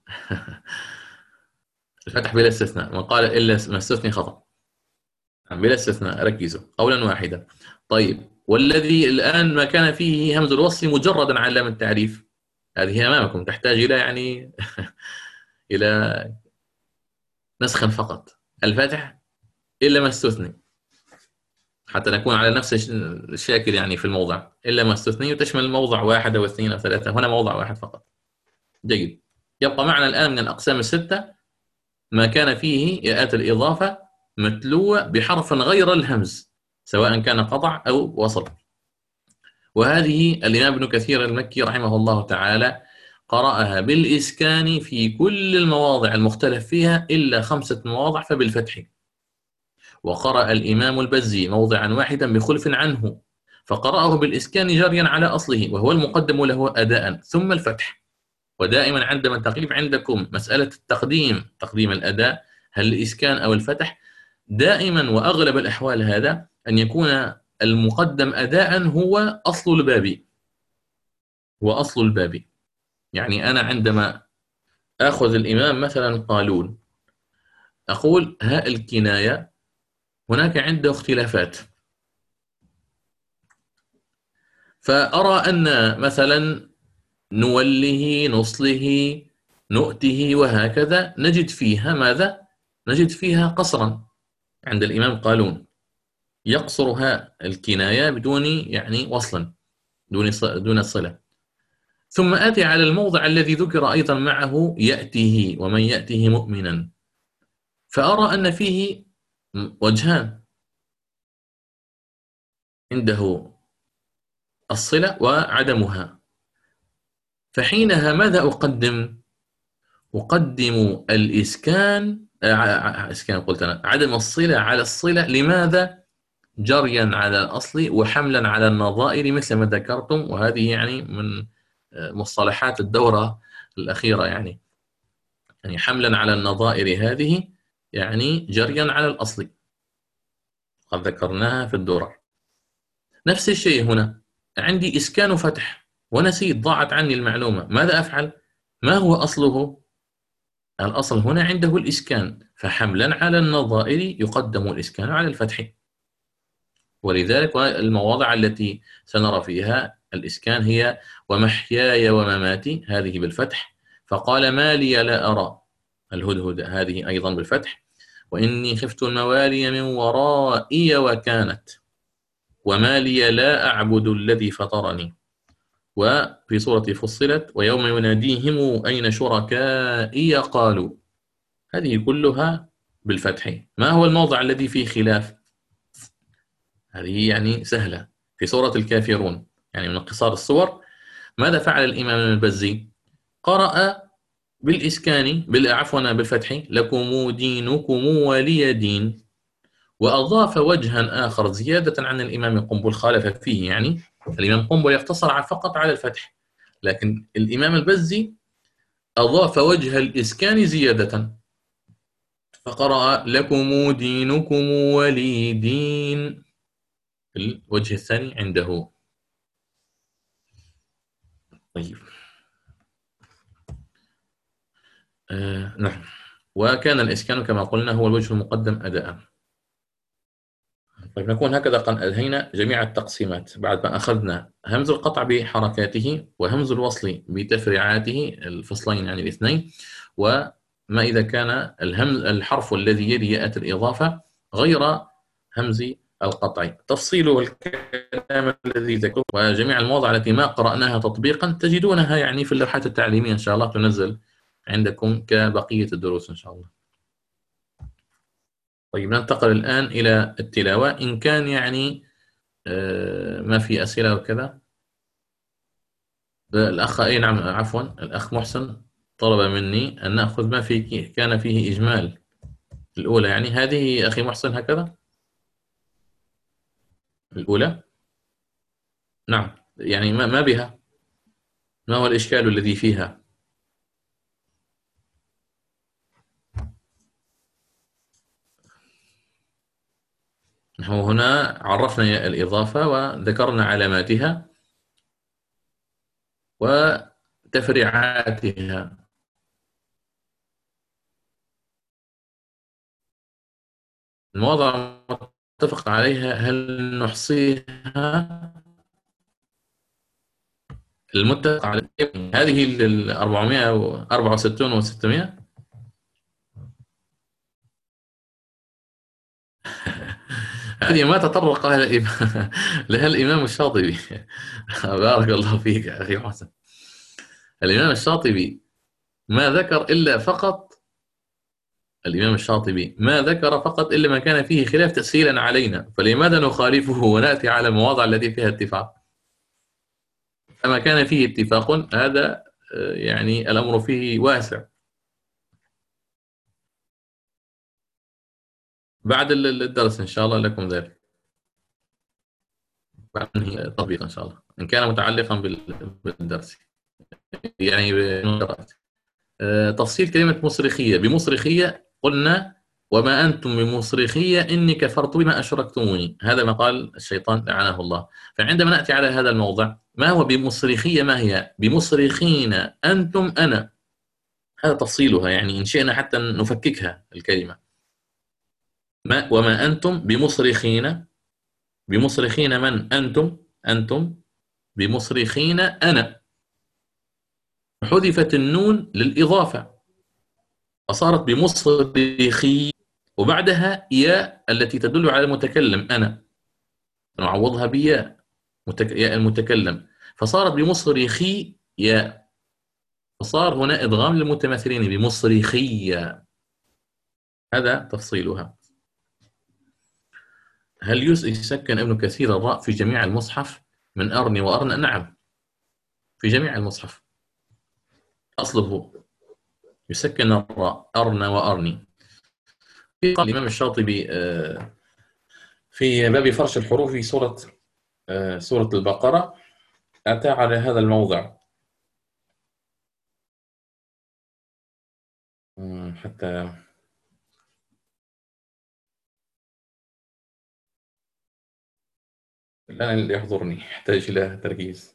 الفتح بلا استثناء، من قال إلا ما استثني خطأ. بلا استثناء، ركزوا قولا واحدا. طيب والذي الآن ما كان فيه همز الوصل مجردا عن لام التعريف، هذه أمامكم تحتاج إلى يعني إلى نسخا فقط. الفتح إلا ما استثني، حتى نكون على نفس الشاكل يعني في الموضع. إلا ما استثني وتشمل الموضع 1 أو 2 أو 3، هنا موضع واحد فقط. جيد. يبقى معنا الآن من الأقسام الستة ما كان فيه ياءات الإضافة متلوة بحرف غير الهمز، سواء كان قطع أو وصل. وهذه الإمام ابن كثير المكي رحمه الله تعالى قرأها بالإسكان في كل المواضع المختلف فيها إلا 5 مواضع فبالفتح. وقرأ الإمام البزي موضعا واحدا بخلف عنه، فقرأه بالإسكان جاريا على أصله وهو المقدم له أداء ثم الفتح. ودائما عندما تغيب عندكم مسألة التقديم، تقديم الأداء، هل الإسكان أو الفتح، دائما وأغلب الأحوال هذا أن يكون المقدم أداء هو أصل الباب، وأصل الباب. يعني أنا عندما أخذ الإمام مثلا قالون، أقول هاء الكناية هناك عنده اختلافات، فأرى أن مثلا نوله، نصله، نؤته وهكذا نجد فيها ماذا؟ نجد فيها قصرا عند الإمام قالون، يقصرها الكناية بدون يعني وصلا، دون صلة. ثم آتي على الموضع الذي ذكر أيضا معه يأته ومن يأته مؤمنا، فأرى أن فيه وجهان، عنده الصلة وعدمها. فحينها ماذا أقدم؟ أقدم الإسكان، إسكان قلت أنا، عدم الصلة على الصلة. لماذا؟ جريا على الأصل وحملا على النظائر مثل ما ذكرتم، وهذه يعني من مصطلحات الدورة الأخيرة، يعني حملا على النظائر، هذه يعني جريا على الأصل، قد ذكرناها في الدورة. نفس الشيء هنا، عندي إسكان وفتح ونسيت، ضاعت عني المعلومة، ماذا أفعل؟ ما هو أصله؟ الأصل هنا عنده الإسكان، فحملا على النظائر يقدم الإسكان على الفتح. ولذلك المواضع التي سنرى فيها الإسكان هي ومحياي ومماتي، هذه بالفتح. فقال ما لي لا أرى الهدهد، هذه أيضا بالفتح. وإني خفت الموالي من ورائي وكانت، وما لي لا أعبد الذي فطرني. وفي سورة فصلت ويوم يناديهم أين شركائي قالوا، هذه كلها بالفتح. ما هو الموضع الذي فيه خلاف؟ هذه يعني سهلة، في سورة الكافرون، يعني من قصار الصور. ماذا فعل الإمام البزي؟ قرأ بالإسكان عفوا بالفتح: لكم دينكم ولي دين، وأضاف وجها آخر زيادة عن الإمام قنبل، خالف فيه يعني. الإمام قنبل يقتصر فقط على الفتح، لكن الإمام البزي أضاف وجه الإسكان زيادة، فقرأ لكم دينكم ولي دين في الوجه الثاني عنده. طيب. نعم. وكان الإسكان كما قلنا هو الوجه المقدم أداء. طيب، نكون هكذا قد أنهينا جميع التقسيمات بعد ما أخذنا همز القطع بحركاته وهمز الوصل بتفريعاته، الفصلين يعني الاثنين، وما إذا كان الحرف الذي يلي ياء الإضافة غير همز القطع. تفصيل الكلام الذي ذكره وجميع المواضع التي ما قرأناها تطبيقا تجدونها يعني في اللوحات التعليمية إن شاء الله، تنزل عندكم كبقية الدروس إن شاء الله. طيب، ننتقل الآن إلى التلاوة. إن كان يعني ما في أسئلة وكذا. الأخ أي نعم عفوا، الأخ محسن طلب مني أن نأخذ ما كان فيه إجمال الأولى، يعني هذه أخي محسن هكذا الأولى. نعم، يعني ما بها، ما هو الإشكال الذي فيها؟ نحن هنا عرفنا الإضافة وذكرنا علاماتها وتفريعاتها. المواضع المتفق عليها هل نحصيها؟ المتفق عليه هذه ال 464 و 600. هذه ما تطرق لها الإمام الشاطبي. بارك الله فيك يا أخي محسن. الإمام الشاطبي ما ذكر إلا فقط الإمام الشاطبي ما ذكر فقط إلا ما كان فيه خلاف تسهيلا علينا، فلماذا نخالفه ونأتي على المواضع التي فيها اتفاق؟ أما كان فيه اتفاق هذا يعني الأمر فيه واسع. بعد الدرس إن شاء الله لكم ذلك، بعد التطبيق إن شاء الله، إن كان متعلقا بالدرس يعني بالقراءة. تفصيل كلمة مصرخية. بمصرخية قلنا: وما أنتم بمصرخية إني كفرت بما أشركتموني. هذا ما قال الشيطان لعنه الله. فعندما نأتي على هذا الموضع، ما هو بمصرخية؟ ما هي بمصرخين أنتم أنا؟ هذا تفصيلها، يعني إن شئنا حتى نفككها الكلمة. وما أنتم بمصرخين. بمصرخين من؟ أنتم بمصرخين أنا. حذفت النون للإضافة فصارت بمصرخي، وبعدها ياء التي تدل على المتكلم أنا، نعوضها بياء ياء المتكلم، فصارت بمصرخي ياء، فصار هنا إدغام للمتماثلين بمصرخي. هذا تفصيلها. هل يسكن ابن كثير الراء في جميع المصحف من أرني وأرنى؟ نعم، في جميع المصحف أصله يسكن الراء أرنى وأرني. في قال الإمام الشاطبي في باب فرش الحروف في سورة البقرة أتى على هذا الموضع حتى الآن اللي يحضرني يحتاج إلى تركيز.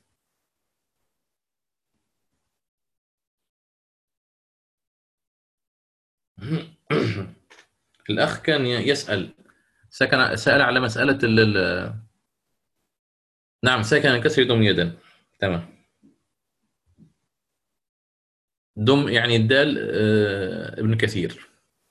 الأخ كان يسأل، سأل على مسألة نعم، ساكن كسر دم يدا. تمام. دم يعني الدال ابن كثير.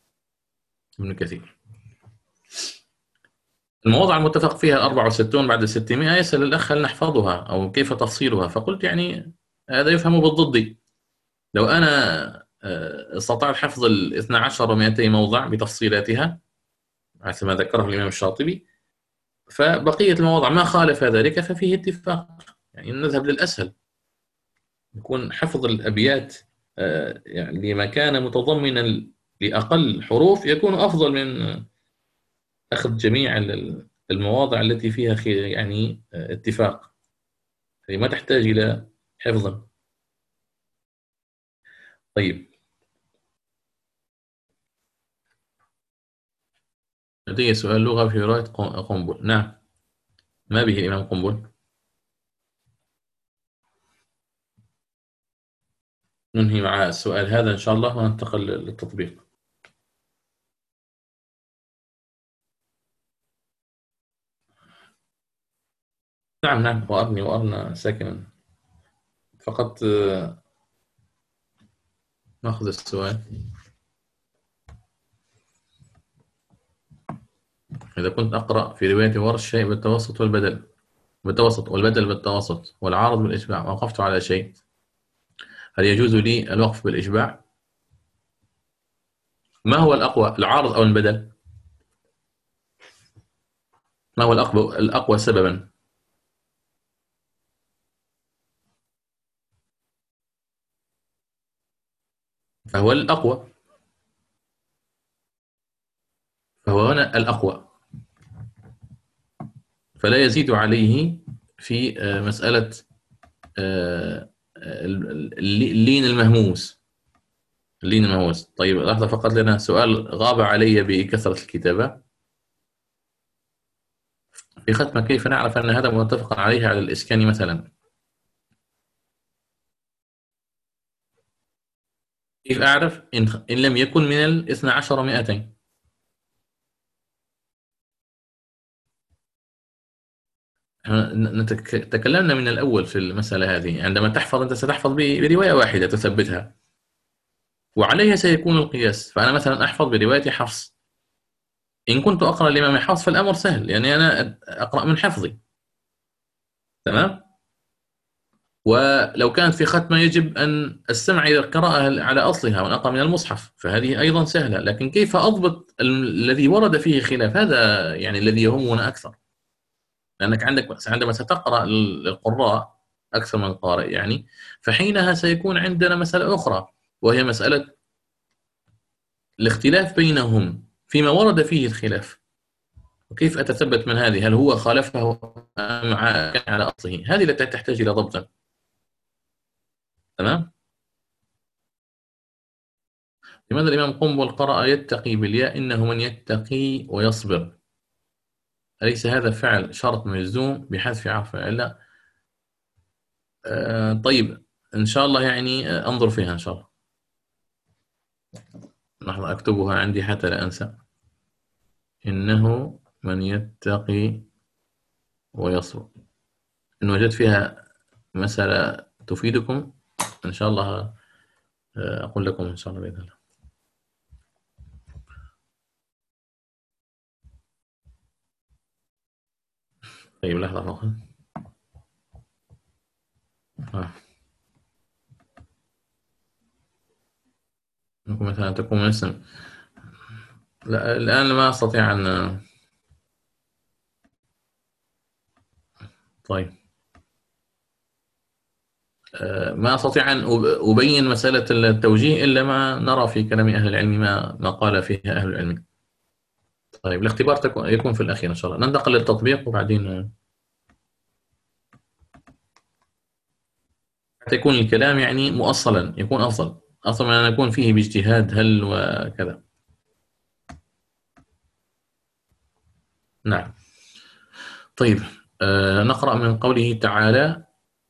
المواضع المتفق فيها 64 بعد 600. يسأل الأخ هل نحفظها أو كيف تفصيلها؟ فقلت يعني هذا يفهم بالضد. لو أنا استطاعت حفظ ال 12 و200 موضع بتفصيلاتها حسب ما ذكره الإمام الشاطبي، فبقية المواضع ما خالف ذلك ففيه اتفاق، يعني نذهب للأسهل، يكون حفظ الأبيات يعني لما كان متضمنا لأقل حروف يكون أفضل من أخذ جميع المواضع التي فيها يعني اتفاق، هي ما تحتاج إلى حفظ. طيب، لدي سؤال لغة في رواية قنبل. نعم، ما به الإمام قنبل؟ ننهي مع السؤال هذا إن شاء الله وننتقل للتطبيق. نعم نعم، وأرنى ساكنا فقط. نأخذ السؤال. إذا كنت أقرأ في رواية ورش شيء بالتوسط والبدل بالتوسط والعارض بالإشباع وقفت على شيء، هل يجوز لي الوقف بالإشباع؟ ما هو الأقوى، العارض أو البدل؟ ما هو الأقوى سببا؟ فهو الأقوى، فهو هنا الأقوى، فلا يزيد عليه في مسألة اللين المهموس. اللين المهموس. طيب لحظة فقط، لنا سؤال غاب علي بكثرة الكتابة في ختمة، كيف نعرف أن هذا متفق عليه على الإسكان مثلا؟ كيف أعرف إن لم يكن من 12 و200؟ تكلمنا من الأول في المسألة هذه، عندما تحفظ أنت ستحفظ برواية واحدة تثبتها وعليها سيكون القياس. فأنا مثلا أحفظ برواية حفص، إن كنت أقرأ الإمام حفص فالأمر سهل، يعني أنا أقرأ من حفظي. تمام. ولو كانت في ختمة يجب أن أستمع إلى القراءة على أصلها وأن أقرأ من المصحف، فهذه أيضا سهلة. لكن كيف أضبط الذي ورد فيه خلاف؟ هذا يعني الذي يهمنا أكثر، لأنك عندما ستقرأ القراء أكثر من قارئ يعني، فحينها سيكون عندنا مسألة أخرى، وهي مسألة الاختلاف بينهم فيما ورد فيه الخلاف، وكيف أتثبت من هذه؟ هل هو خالفه أم كان على أصله؟ هذه التي تحتاج إلى ضبط. تمام. لماذا الإمام قنبل قرأ يتقي بالياء إنه من يتقي ويصبر؟ أليس هذا فعل شرط مجزوم بحذف حرف العلة؟ طيب إن شاء الله يعني أنظر فيها إن شاء الله. لحظة أكتبها عندي حتى لا أنسى. إنه من يتقي ويصبر، إن وجدت فيها مسألة تفيدكم إن شاء الله أقول لكم إن شاء الله بإذن الله. طيب لحظة فقط. ممكن مثلا تكون اسم، لا الآن ما أستطيع أن. طيب ما أستطيع أن أبين مسألة التوجيه إلا ما نرى في كلام أهل العلم، ما قال فيها أهل العلم. طيب الاختبار يكون في الأخير إن شاء الله. ننتقل للتطبيق وبعدين حتى يكون الكلام يعني مؤصلا، يكون أفضل من أن يكون فيه باجتهاد هل وكذا. نعم. طيب نقرأ من قوله تعالى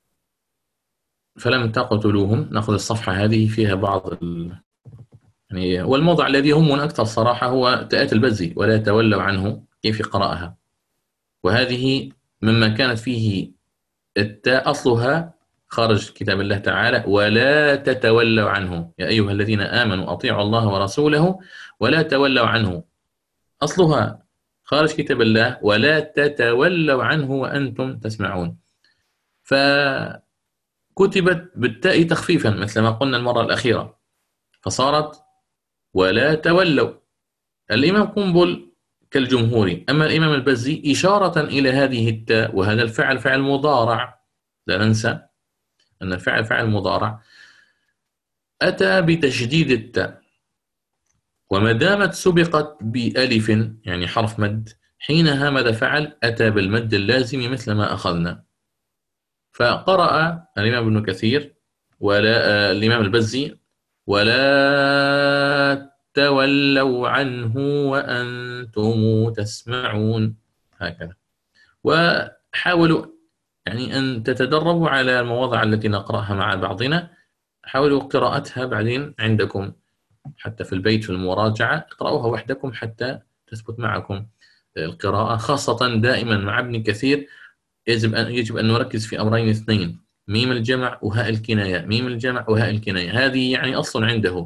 فلم تقتلوهم. نأخذ الصفحة هذه فيها بعض يعني، والموضع الذي يهمنا أكثر صراحة هو تاءات البزي ولا تولوا عنه، كيف قرأها. وهذه مما كانت فيه التاء أصلها خارج كتاب الله تعالى ولا تتولوا عنه يا أيها الذين آمنوا أطيعوا الله ورسوله ولا تولوا عنه، أصلها خارج كتاب الله ولا تتولوا عنه وأنتم تسمعون، فكتبت بالتاء تخفيفا مثل ما قلنا المرة الأخيرة. فصارت ولا تولوا. الإمام قنبل كالجمهوري، أما الإمام البزي إشارة إلى هذه التاء، وهذا الفعل فعل مضارع، لا ننسى أن الفعل فعل مضارع أتى بتشديد التاء، وما دامت سبقت بألف يعني حرف مد، حينها ماذا فعل؟ أتى بالمد اللازم مثل ما أخذنا. فقرأ الإمام ابن كثير ولا الإمام البزي ولا تولوا عنه وأنتم تسمعون، هكذا. وحاولوا يعني أن تتدربوا على المواضع التي نقرأها مع بعضنا، حاولوا قراءتها بعدين عندكم حتى في البيت في المراجعة، اقرأوها وحدكم حتى تثبت معكم القراءة، خاصة دائما مع ابن كثير يجب أن نركز في أمرين اثنين: ميم الجمع وهاء الكناية، ميم الجمع وهاء الكناية، هذه يعني أصل عنده،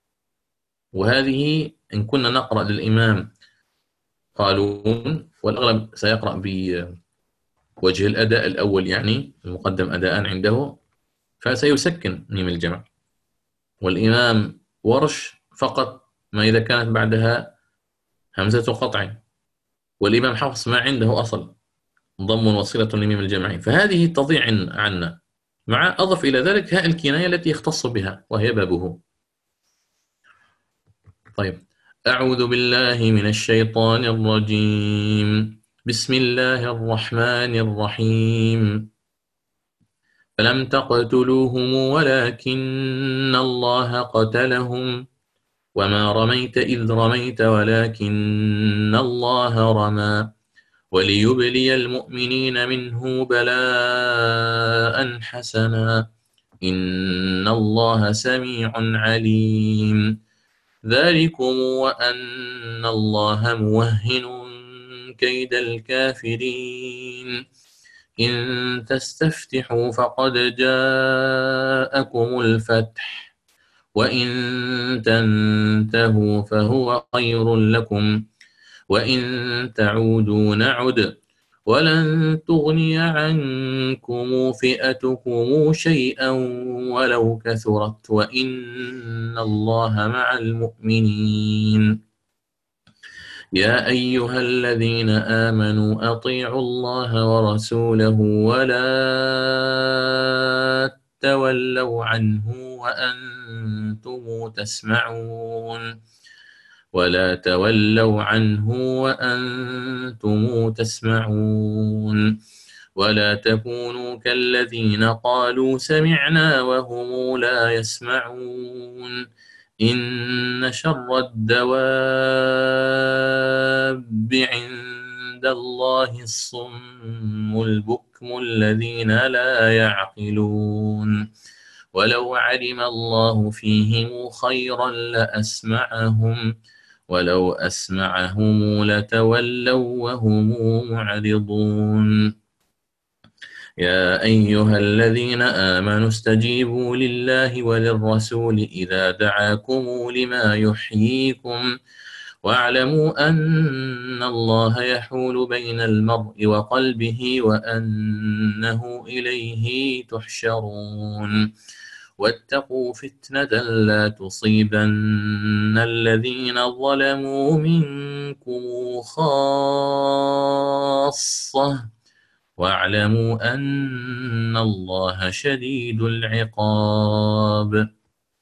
وهذه إن كنا نقرأ للإمام قالون، والأغلب سيقرأ بوجه الأداء الأول يعني المقدم أداء عنده، فسيسكن ميم الجمع. والإمام ورش فقط ما إذا كانت بعدها همزة قطع، والإمام حفص ما عنده أصل ضم وصلة لميم الجمع، فهذه تضيع عنا، مع أضف إلى ذلك هاء الكناية التي يختص بها وهي بابه. طيب، أعوذ بالله من الشيطان الرجيم، بسم الله الرحمن الرحيم. فلم تقتلوهم ولكن الله قتلهم وما رميت إذ رميت ولكن الله رمى وليبلي المؤمنين منه بلاء حسنا إن الله سميع عليم. ذلكم وأن الله موهن كيد الكافرين. إن تستفتحوا فقد جاءكم الفتح وإن تنتهوا فهو خير لكم وإن تعودوا نعد ولن تغني عنكم فئتكم شيئا ولو كثرت وإن الله مع المؤمنين. يا أيها الذين آمنوا أطيعوا الله ورسوله ولا تولوا عنه وأنتم تسمعون ولا تولوا عنه وأنتم تسمعون ولا تكونوا كالذين قالوا سمعنا وهم لا يسمعون. إن شر الدواب عند الله الصم البكم الذين لا يعقلون. ولو علم الله فيهم خيرا لأسمعهم ولو أسمعهم لتولوا وهم معرضون. يا أيها الذين آمنوا استجيبوا لله وللرسول إذا دعاكم لما يحييكم واعلموا أن الله يحول بين المرء وقلبه وأنه إليه تحشرون. واتقوا فتنة لا تصيبن الذين ظلموا منكم خاصة واعلموا أن الله شديد العقاب.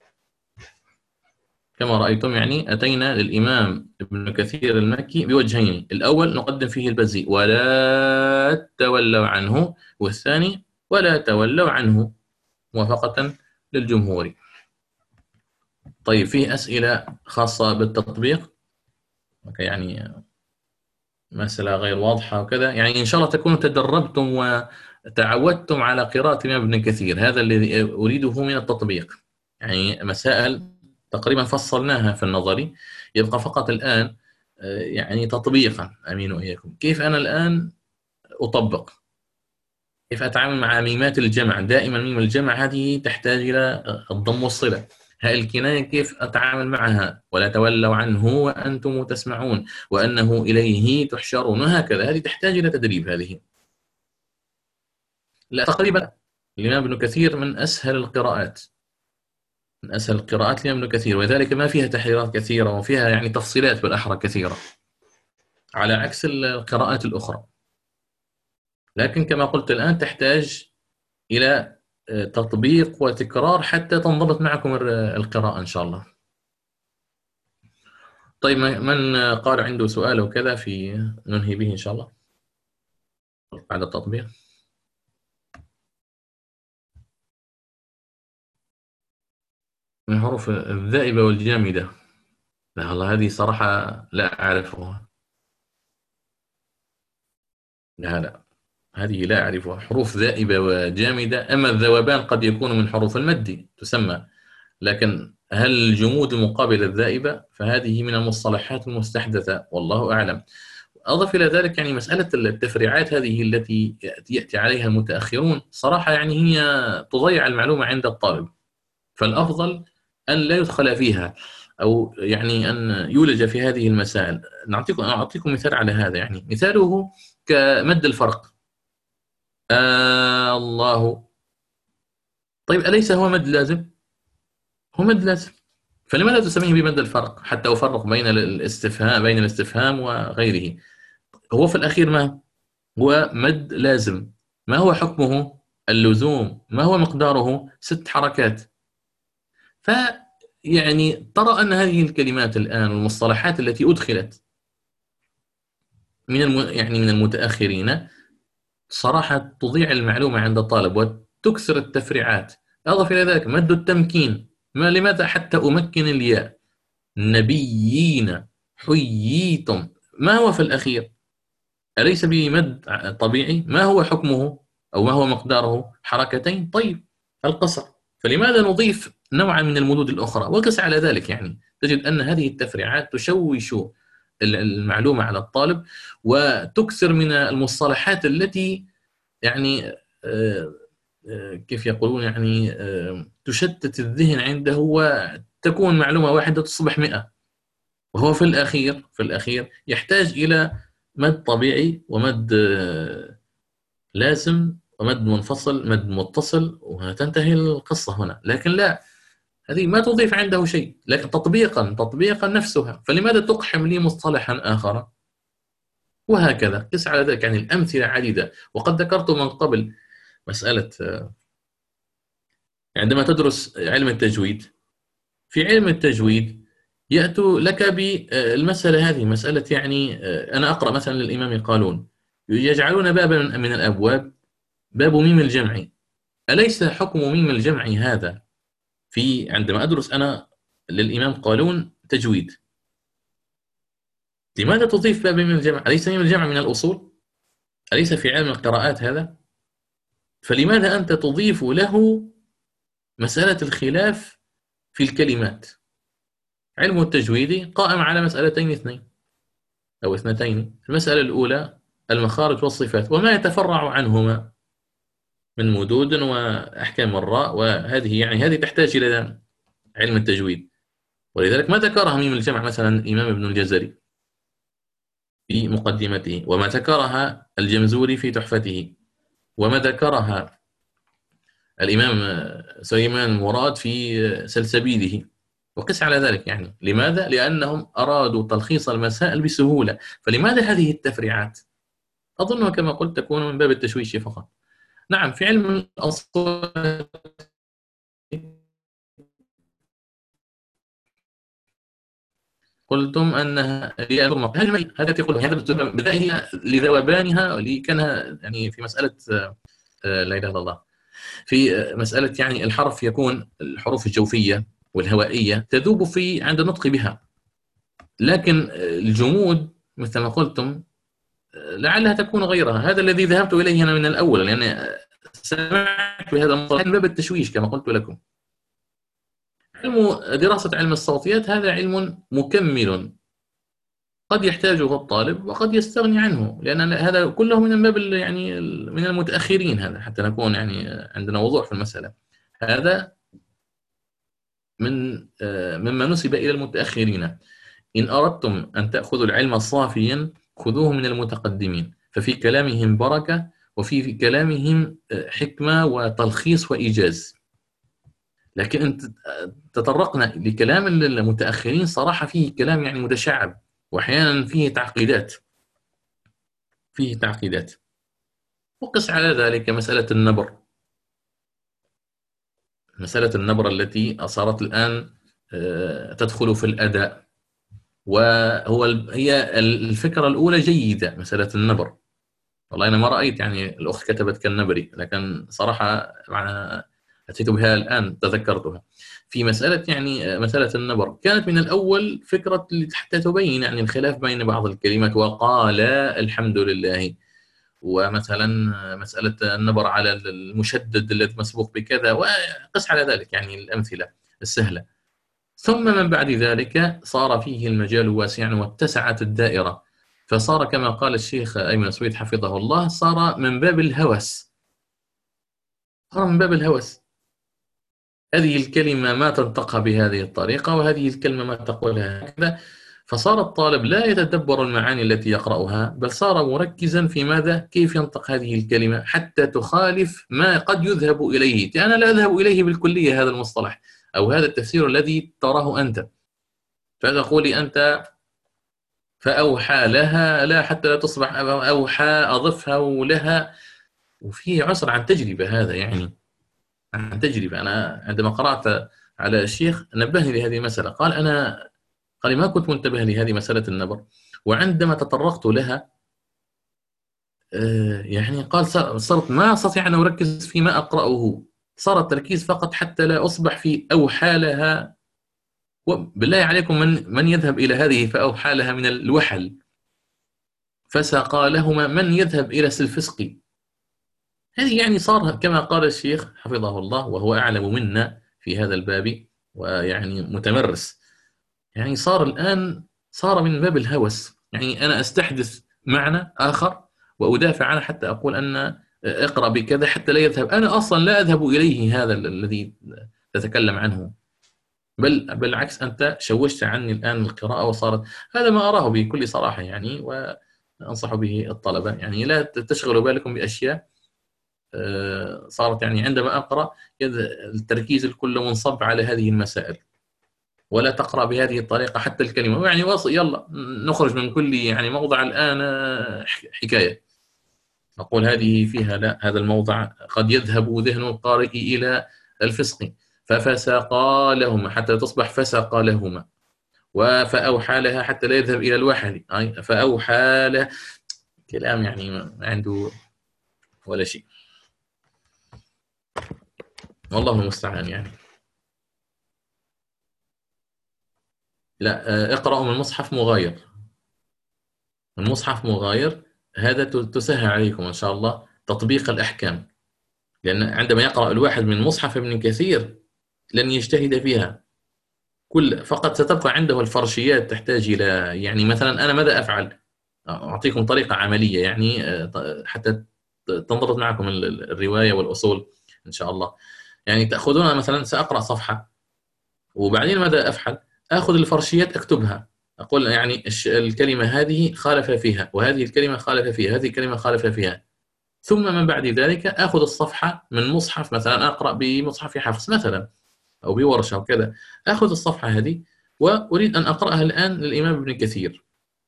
كما رأيتم يعني أتينا للإمام ابن كثير المكي بوجهين: الأول نقدم فيه البزي ولا تولوا عنه، والثاني ولا تولوا عنه موافقة للجمهور. طيب، فيه أسئلة خاصة بالتطبيق يعني مسألة غير واضحة وكذا، يعني إن شاء الله تكونوا تدربتم وتعودتم على قراءة الإمام ابن كثير، هذا الذي أريده من التطبيق. يعني مسائل تقريبا فصلناها في النظري، يبقى فقط الآن يعني تطبيقا أمين وإياكم، كيف أنا الآن أطبق، كيف أتعامل مع ميمات الجمع. دائما ميم الجمع هذه تحتاج إلى الضم والصلة. هاء الكناية كيف أتعامل معها؟ ولا تولوا عنه وأنتم تسمعون وأنه إليه تحشرون، وهكذا. هذه تحتاج إلى تدريب. هذه لا تقريبا الإمام ابن كثير من أسهل القراءات، من أسهل القراءات لابن كثير، ولذلك ما فيها تحريرات كثيرة وفيها يعني تفصيلات بالأحرى كثيرة على عكس القراءات الأخرى. لكن كما قلت الآن تحتاج إلى تطبيق وتكرار حتى تنضبط معكم القراءة إن شاء الله. طيب من قال عنده سؤال وكذا في ننهي به إن شاء الله بعد التطبيق؟ من حروف الذائبة والجامدة، لا والله هذه صراحة لا أعرفها. لا هذه لا أعرفها. حروف ذائبة وجامدة، أما الذوبان قد يكون من حروف المد تسمى، لكن هل الجمود المقابل الذائبة فهذه من المصطلحات المستحدثة والله أعلم. أضف إلى ذلك يعني مسألة التفريعات هذه التي يأتي عليها المتأخرون صراحة يعني هي تضيع المعلومة عند الطالب، فالأفضل أن لا يدخل فيها أو يعني أن يولج في هذه المسائل. أعطيكم مثال على هذا، يعني مثاله كمد الفرق. الله، طيب أليس هو مد لازم؟ هو مد لازم، فلماذا تسميه بمد الفرق حتى أفرق بين الاستفهام وغيره؟ هو في الأخير ما هو مد لازم. ما هو حكمه؟ اللزوم. ما هو مقداره؟ 6 حركات. فيعني ترى أن هذه الكلمات الآن والمصطلحات التي أدخلت يعني من المتأخرين صراحة تضيع المعلومة عند الطالب وتكسر التفريعات. أضف إلى ذلك مد التمكين، لماذا حتى أمكن الياء؟ نبيين، حييتم، ما هو في الأخير؟ أليس بمد طبيعي؟ ما هو حكمه أو ما هو مقداره؟ حركتين. طيب القصر، فلماذا نضيف نوعا من المدود الأخرى؟ وقس على ذلك يعني تجد أن هذه التفريعات تشوش المعلومة على الطالب وتكسر من المصطلحات التي يعني كيف يقولون يعني تشتت الذهن عنده وتكون معلومة واحدة تصبح 100. وهو في الأخير يحتاج إلى مد طبيعي ومد لازم ومد منفصل، مد متصل، وتنتهي القصة هنا. لكن لا، هذه ما تضيف عنده شيء، لكن تطبيقا نفسها. فلماذا تقحم لي مصطلحا آخر؟ وهكذا قس على ذلك، يعني الأمثلة عديدة. وقد ذكرت من قبل مسألة عندما تدرس علم التجويد، في علم التجويد يأتوا لك بالمسألة هذه، مسألة يعني أنا أقرأ مثلا للإمام قالون يجعلون بابا من الأبواب باب ميم الجمع. أليس حكم ميم الجمع هذا عندما أدرس أنا للإمام قالون تجويد؟ لماذا تضيف باب ميم الجمع؟ أليس ميم الجمع من الأصول؟ أليس في علم القراءات هذا؟ فلماذا أنت تضيف له مسألة الخلاف في الكلمات؟ علم التجويد قائم على مسألتين اثنتين. المسألة الأولى المخارج والصفات وما يتفرع عنهما من مدود وأحكام الراء، وهذه يعني هذه تحتاج إلى علم التجويد. ولذلك ما ذكرها ميم الجمع مثلا الإمام ابن الجزري في مقدمته، وما ذكرها الجمزوري في تحفته، وما ذكرها الإمام سليمان المراد في سلسبيله. وقس على ذلك يعني لماذا؟ لأنهم أرادوا تلخيص المسائل بسهولة. فلماذا هذه التفريعات؟ أظنها كما قلت تكون من باب التشويش فقط. نعم في علم الأصوات قلتم أنها هذا تقول هذا بدائها لذوبانها لكانها يعني في مسألة لا إله إلا الله، في مسألة يعني الحرف يكون الحروف الجوفية والهوائية تذوب عند النطق بها، لكن الجمود مثل ما قلتم لعلها تكون غيرها. هذا الذي ذهبت إليه أنا من الأول، لأن سمعت بهذا المصطلح من باب التشويش كما قلت لكم. دراسة علم الصوتيات هذا علم مكمل قد يحتاجه الطالب وقد يستغني عنه، لأن هذا كله من باب يعني من المتأخرين، هذا حتى نكون يعني عندنا وضوح في المسألة. هذا مما نسب إلى المتأخرين. إن أردتم أن تأخذوا العلم صافيا خذوه من المتقدمين، ففي كلامهم بركة وفي كلامهم حكمة وتلخيص وإيجاز. لكن أنت تطرقنا لكلام المتأخرين صراحة فيه كلام يعني متشعب، وأحيانا فيه تعقيدات، وقس على ذلك مسألة النبر. مسألة النبر التي صارت الآن تدخل في الأداء، هي الفكرة الأولى جيدة، مسألة النبر. والله أنا ما رأيت يعني الأخت كتبت كالنبري، لكن صراحة مع أتيت بها الآن تذكرتها. في مسألة يعني مسألة النبر كانت من الأول فكرة حتى تبين يعني الخلاف بين بعض الكلمات، وقال الحمد لله. ومثلا مسألة النبر على المشدد الذي مسبوق بكذا، وقس على ذلك يعني الأمثلة السهلة. ثم من بعد ذلك صار فيه المجال واسعا واتسعت الدائرة، فصار كما قال الشيخ أيمن سويد حفظه الله، صار من باب الهوس. هذه الكلمة ما تنطقها بهذه الطريقة، وهذه الكلمة ما تقولها هكذا. فصار الطالب لا يتدبر المعاني التي يقرأها، بل صار مركزا في ماذا؟ كيف ينطق هذه الكلمة حتى تخالف ما قد يذهب إليه. أنا لا أذهب إليه بالكلية هذا المصطلح أو هذا التفسير الذي تراه أنت، فتقولي أنت فأوحى لها، لا حتى لا تصبح أوحى أضفها ولها. وفي عصر عن تجربة هذا، يعني عن تجربة. أنا عندما قرأت على الشيخ نبهني لهذه المسألة، قال ما كنت منتبه لهذه مسألة النبر، وعندما تطرقت لها يعني قال صرت ما أستطيع أن أركز فيما أقرأه، صار التركيز فقط حتى لا أصبح في أوحى لها. وبالله عليكم من يذهب إلى هذه فأوحى لها من الوحل، فسقى لهما من يذهب إلى الفسق. هذه يعني صار كما قال الشيخ حفظه الله، وهو أعلم منا في هذا الباب ويعني متمرس، يعني صار الآن صار من باب الهوس. يعني أنا أستحدث معنى آخر وأدافع عنه حتى أقول أن اقرأ بكذا حتى لا يذهب، أنا أصلا لا أذهب إليه هذا الذي تتكلم عنه، بل بالعكس أنت شوشت عني الآن القراءة، وصارت هذا ما أراه بكل صراحة يعني، وأنصح به الطلبة يعني لا تشغلوا بالكم بأشياء صارت يعني عندما أقرأ التركيز الكل منصب على هذه المسائل، ولا تقرأ بهذه الطريقة حتى الكلمة يعني يلا نخرج من كل يعني موضع الآن حكاية نقول هذه فيها، لا، هذا الموضع قد يذهب ذهن القارئ إلى الفسق، ففسقا لهما حتى تصبح فسق لهما، فأوحى لها حتى لا يذهب إلى الوحل، فأوحى له كلام يعني ما عنده ولا شيء، والله المستعان يعني. لا، اقرأوا من مصحف مغاير، من مصحف مغاير، هذا تسهل عليكم إن شاء الله تطبيق الأحكام، لأن عندما يقرأ الواحد من مصحف ابن كثير لن يجتهد فيها، فقط ستبقى عنده الفرشيات تحتاج إلى يعني مثلا أنا ماذا أفعل؟ أعطيكم طريقة عملية يعني حتى تنضبط معكم الرواية والأصول إن شاء الله. يعني تأخذون مثلا سأقرأ صفحة، وبعدين ماذا أفعل؟ أخذ الفرشيات أكتبها، أقول يعني الكلمة هذه خالف فيها، وهذه الكلمة خالف فيها، هذه الكلمة خالف فيها. ثم من بعد ذلك أخذ الصفحة من مصحف، مثلا أقرأ بمصحف حفص مثلا أو بورشة أو كذا، أخذ الصفحة هذه وأريد أن أقرأها الآن للإمام ابن كثير،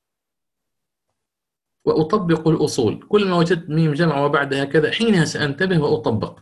وأطبق الأصول، كل ما وجدت ميم جمع وبعدها كذا حينها سأنتبه وأطبق.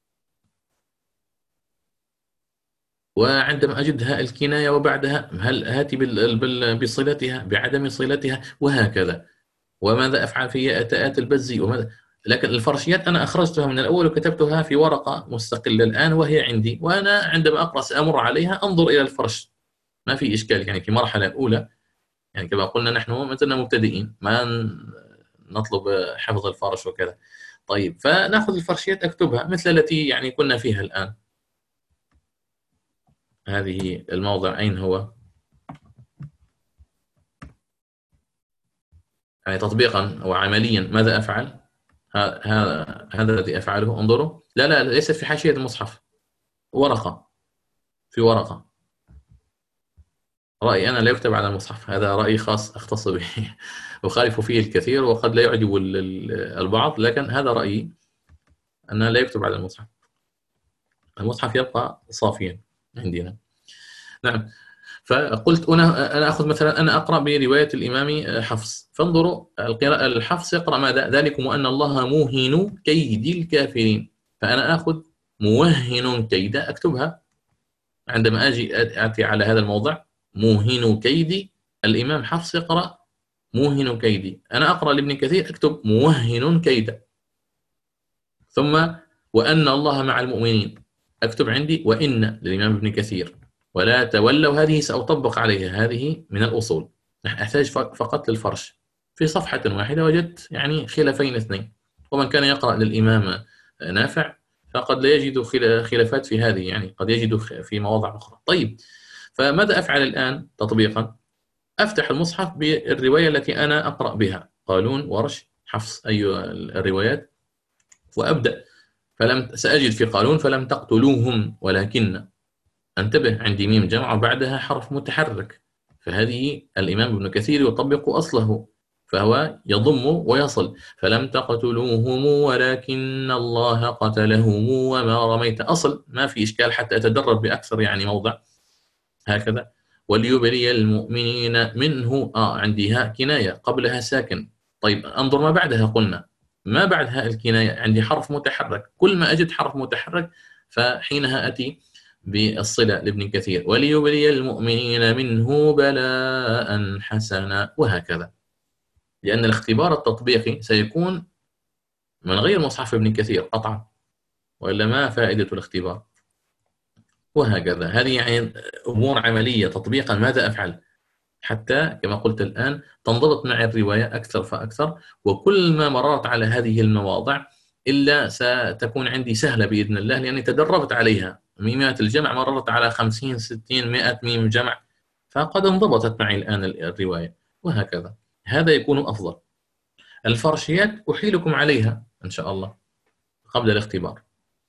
وعندما أجد هاء الكناية وبعدها هل هاتي بصلتها بعدم صلتها وهكذا. وماذا أفعل في ياء البزي وماذا. لكن الفرشيات أنا أخرجتها من الأول وكتبتها في ورقة مستقلة الآن وهي عندي، وأنا عندما أقرأ سأمر عليها أنظر إلى الفرش، ما في إشكال يعني في مرحلة أولى. يعني كما قلنا نحن ما زلنا مبتدئين، ما نطلب حفظ الفرش وكذا. طيب فنأخذ الفرشيات أكتبها مثل التي يعني كنا فيها الآن. هذه الموضع أين هو؟ يعني تطبيقا وعمليا ماذا أفعل؟ هذا الذي أفعله، انظروا، لا ليست في حاشية المصحف، ورقة، في ورقة. رأيي أنا لا يكتب على المصحف، هذا رأي خاص أختص به أخالف فيه الكثير وقد لا يعجب البعض، لكن هذا رأيي أنه لا يكتب على المصحف. المصحف يبقى صافيا عندنا. نعم. فقلت أنا أخذ مثلا، أنا أقرأ برواية الإمام حفص، فانظروا القراءة الحفص يقرأ ماذا؟ ذلكم وأن الله موهن كيد الكافرين، فأنا أخذ موهن كيد أكتبها عندما أجي آتي على هذا الموضع موهن كيد. الإمام حفص يقرأ موهن كيدي، أنا أقرأ لابن كثير أكتب موهن كيد. ثم وأن الله مع المؤمنين أكتب عندي وإن للإمام ابن كثير. ولا تولوا هذه سأطبق عليها، هذه من الأصول. أحتاج فقط للفرش. في صفحة واحدة وجدت يعني خلافين اثنين، ومن كان يقرأ للإمام نافع فقد لا يجد خلافات في هذه، يعني قد يجد في مواضع أخرى. طيب، فماذا أفعل الآن تطبيقا؟ أفتح المصحف بالرواية التي أنا أقرأ بها، قالون، ورش، حفص، أي الروايات، وأبدأ. سأجد في قالون فلم تقتلوهم ولكن، انتبه، عندي ميم جمع وبعدها حرف متحرك، فهذه الإمام ابن كثير يطبق أصله، فهو يضم ويصل. فلم تقتلوهم ولكن الله قتلهم وما رميت، أصل ما في إشكال حتى أتدرب بأكثر يعني موضع هكذا. وليبلي المؤمنين منه، عندي هاء كناية قبلها ساكن. طيب انظر ما بعدها، قلنا ما بعد هاء الكناية عندي حرف متحرك، كل ما أجد حرف متحرك فحينها أتي بالصلة لابن كثير. وليبلي المؤمنين منه بلاء حسنا، وهكذا، لأن الاختبار التطبيقي سيكون من غير مصحف ابن كثير قطعا، وإلا ما فائدة الاختبار؟ وهكذا. هذه يعني أمور عملية تطبيقا. ماذا أفعل حتى كما قلت الآن تنضبط معي الرواية أكثر فأكثر؟ وكل ما مررت على هذه المواضع إلا ستكون عندي سهلة بإذن الله، لأني تدربت عليها. ميمات الجمع مررت على 50 60 100 ميم جمع، فقد انضبطت معي الآن الرواية، وهكذا. هذا يكون أفضل. الفرشيات أحيلكم عليها إن شاء الله قبل الاختبار.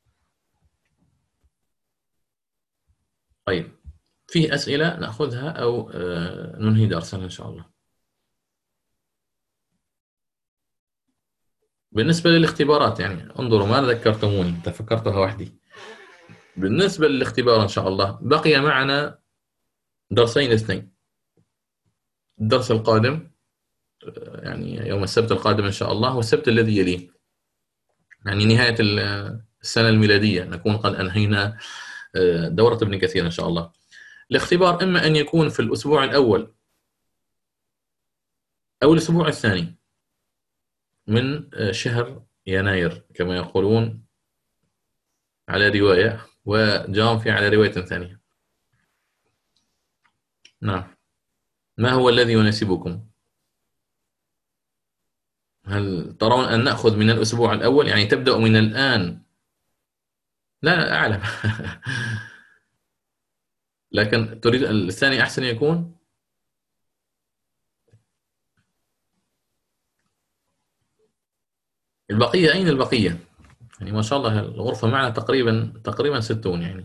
طيب، في أسئلة نأخذها أو ننهي درسنا إن شاء الله؟ بالنسبة للاختبارات يعني انظروا ما ذكرتموني، تفكرتها وحدي. بالنسبة للاختبار إن شاء الله بقي معنا درسين اثنين. الدرس القادم يعني يوم السبت القادم إن شاء الله، والسبت الذي يليه، يعني نهاية السنة الميلادية، نكون قد أنهينا دورة ابن كثير إن شاء الله. الاختبار إما أن يكون في الأسبوع الأول أو الأسبوع الثاني من شهر يناير كما يقولون على رواية، وجام على رواية ثانية. نعم. ما هو الذي يناسبكم؟ هل ترون أن نأخذ من الأسبوع الأول، يعني تبدأ من الآن؟ لا أعلم. لكن تريد الثاني أحسن يكون؟ البقية أين البقية؟ يعني ما شاء الله الغرفة معنا تقريبا 60 يعني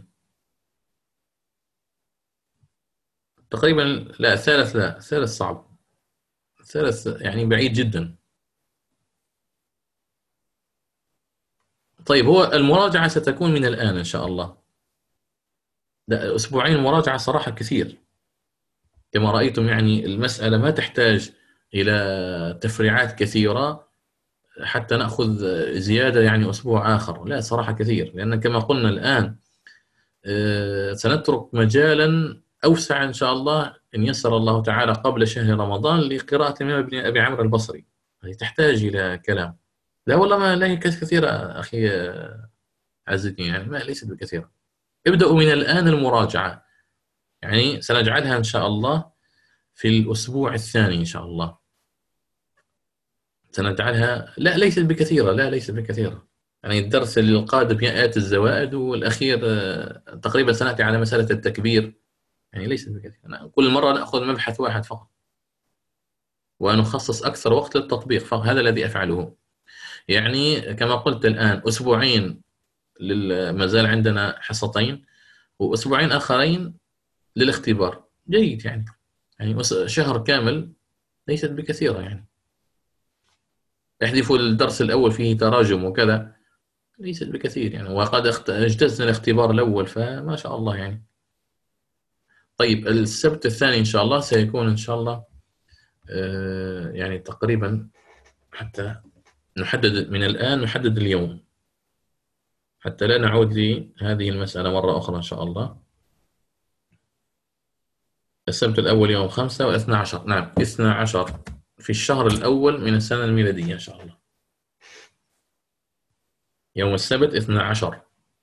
تقريبا. لا الثالث، لا الثالث صعب، الثالث يعني بعيد جدا. طيب، هو المراجعة ستكون من الآن إن شاء الله. لا، أسبوعين مراجعة صراحة كثير كما رأيتم، يعني المسألة ما تحتاج إلى تفريعات كثيرة حتى نأخذ زيادة يعني أسبوع آخر. لا صراحة كثير، لأن كما قلنا الآن سنترك مجالا أوسع إن شاء الله إن يسر الله تعالى قبل شهر رمضان لقراءة الإمام ابن أبي عمرو البصري. هذه تحتاج إلى كلام. لا والله ما لا هي كثيرة أخي عزتني، يعني ما ليست بكثيرة. ابدأوا من الآن المراجعة، يعني سنجعلها إن شاء الله في الأسبوع الثاني إن شاء الله. سنجعلها، لا ليست بكثيرة، لا ليست بكثيرة. يعني الدرس القادم يأتي الزوائد، والأخير تقريبا سنأتي على مسألة التكبير، يعني ليست بكثير. كل مرة نأخذ مبحث واحد فقط ونخصص أكثر وقت للتطبيق، فهذا الذي أفعله. يعني كما قلت الآن أسبوعين ما زال عندنا حصتين، وأسبوعين آخرين للاختبار. جيد يعني شهر كامل ليست بكثيرة. يعني احذفوا الدرس الأول فيه تراجم وكذا، ليست بكثير يعني، وقد اجتزنا الاختبار الأول فما شاء الله يعني. طيب السبت الثاني إن شاء الله سيكون إن شاء الله يعني تقريبا، حتى نحدد من الآن، نحدد اليوم حتى لا نعود لهذه المسألة مرة أخرى إن شاء الله. السبت الأول يوم 5 واثنى عشر، نعم 12 في الشهر الأول من السنة الميلادية إن شاء الله. يوم السبت 12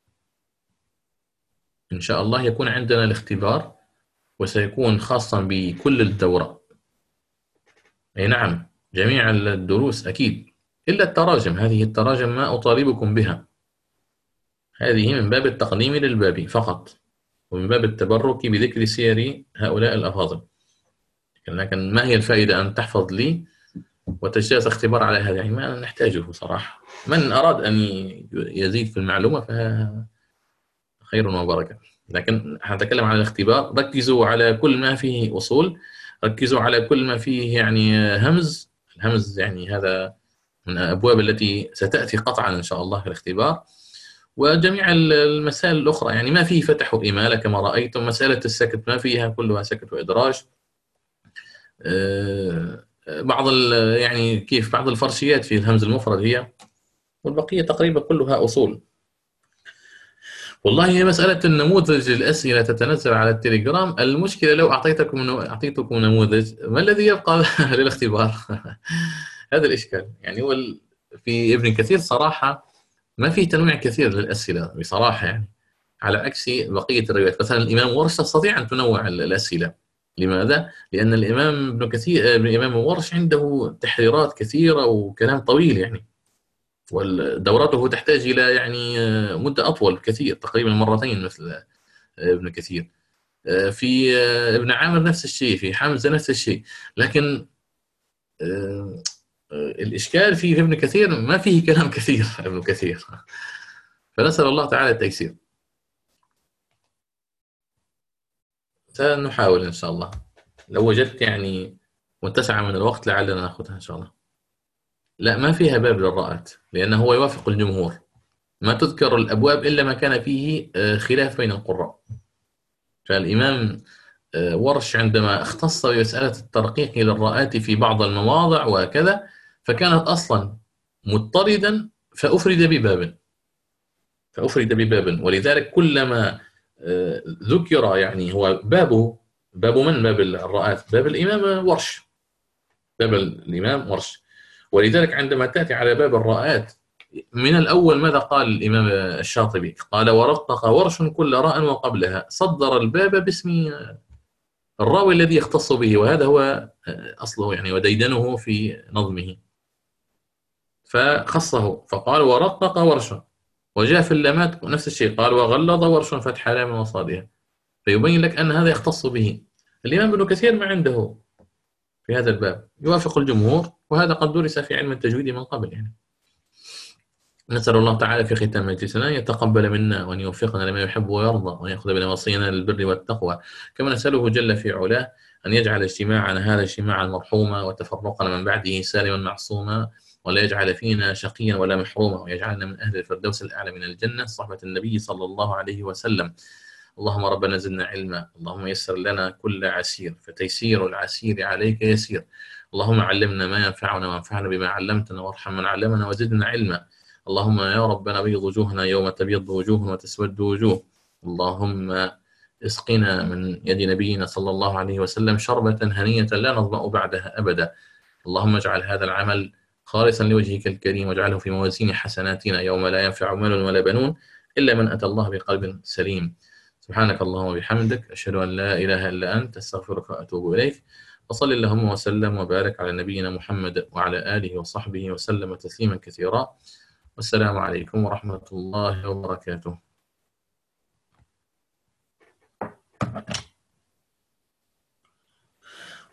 إن شاء الله يكون عندنا الاختبار، وسيكون خاصا بكل الدورة. أي نعم، جميع الدروس أكيد، إلا التراجم. هذه التراجم ما أطالبكم بها، هذه من باب التقديم للباب فقط، ومن باب التبرك بذكر سير هؤلاء الأفاضل. لكن ما هي الفائدة أن تحفظ لي وتجتاز اختبار على هذا؟ يعني ما نحتاجه صراحة. من أراد أن يزيد في المعلومة فخير وبركة، لكن هنتكلم عن الاختبار. ركزوا على كل ما فيه أصول، ركزوا على كل ما فيه يعني همز. الهمز يعني هذا من الأبواب التي ستأتي قطعا إن شاء الله في الاختبار. وجميع المسائل الأخرى يعني ما فيه فتح وإمالة كما رأيتم. مسألة السكت ما فيها، كلها سكت وإدراج. بعض يعني كيف بعض الفرشيات في الهمز المفرد هي، والبقية تقريبا كلها أصول. والله هي مسألة النموذج، الأسئلة تتنزل على التليجرام. المشكلة لو أعطيتكم نموذج، ما الذي يبقى للاختبار؟ هذا الإشكال يعني. في ابن كثير صراحة ما في تنويع كثير للأسئلة بصراحة يعني، على عكس بقية الروايات. مثلا الإمام ورش تستطيع أن تنوع الأسئلة. لماذا؟ لأن الإمام ابن كثير، الإمام ورش عنده تحريرات كثيرة وكلام طويل يعني، ودورته تحتاج إلى يعني مدة أطول كثير، تقريبا مرتين مثل ابن كثير. في ابن عامر نفس الشيء، في حمزة نفس الشيء. لكن الإشكال في ابن كثير ما فيه كلام كثير ابن كثير. فنسأل الله تعالى التيسير. سنحاول إن شاء الله، لو وجدت يعني متسعة من الوقت لعلنا نأخذها إن شاء الله. لا، ما فيها باب للراءات، لأنه هو يوافق الجمهور. ما تذكر الأبواب إلا ما كان فيه خلاف بين القراء. فالإمام ورش عندما اختص بمسألة الترقيق للراءات في بعض المواضع وكذا، فكانت أصلا مضطردا فأفرد بباب. ولذلك كلما ذكر يعني هو بابه، باب من؟ باب الراءات، باب الإمام ورش، باب الإمام ورش. ولذلك عندما تأتي على باب الراءات من الأول، ماذا قال الإمام الشاطبي؟ قال: ورقق ورش كل راء وقبلها، صدر الباب باسم الراوي الذي يختص به، وهذا هو أصله يعني وديدنه في نظمه. فخصه فقال: ورقق ورش. وجاء في اللامات نفس الشيء، قال: وغلظ ورش فتح لام وصادها. فيبين لك أن هذا يختص به. الإمام ابن كثير ما عنده في هذا الباب، يوافق الجمهور، وهذا قد درس في علم التجويد من قبل يعني. نسأل الله تعالى في ختام مجلسنا أن يتقبل منا وأن يوفقنا لما يحب ويرضى، وأن يأخذ بنواصينا للبر والتقوى. كما نسأله جل في علاه أن يجعل اجتماعنا هذا اجتماعا مرحوما، وتفرقنا من بعده سالما معصوما، ولا يجعل فينا شقيا ولا محروما، ويجعلنا من أهل الفردوس الأعلى من الجنة، صحبة النبي صلى الله عليه وسلم. اللهم ربنا زدنا علما، اللهم يسر لنا كل عسير، فتيسير العسير عليك يسير. اللهم علمنا ما ينفعنا، وانفعنا بما علمتنا، وارحم من علمنا، وزدنا علما. اللهم يا ربنا بيض وجوهنا يوم تبيض وجوه وتسود وجوه. اللهم اسقنا من يد نبينا صلى الله عليه وسلم شربة هنية لا نظمأ بعدها أبدا. اللهم اجعل هذا العمل خالصا لوجهك الكريم، واجعله في موازين حسناتنا يوم لا ينفع مال ولا بنون إلا من أتى الله بقلب سليم. سبحانك اللهم وبحمدك، أشهد أن لا إله إلا أنت، أستغفرك وأتوب إليك. وصل اللهم وسلم وبارك على نبينا محمد وعلى آله وصحبه وسلم تسليما كثيرا. والسلام عليكم ورحمة الله وبركاته.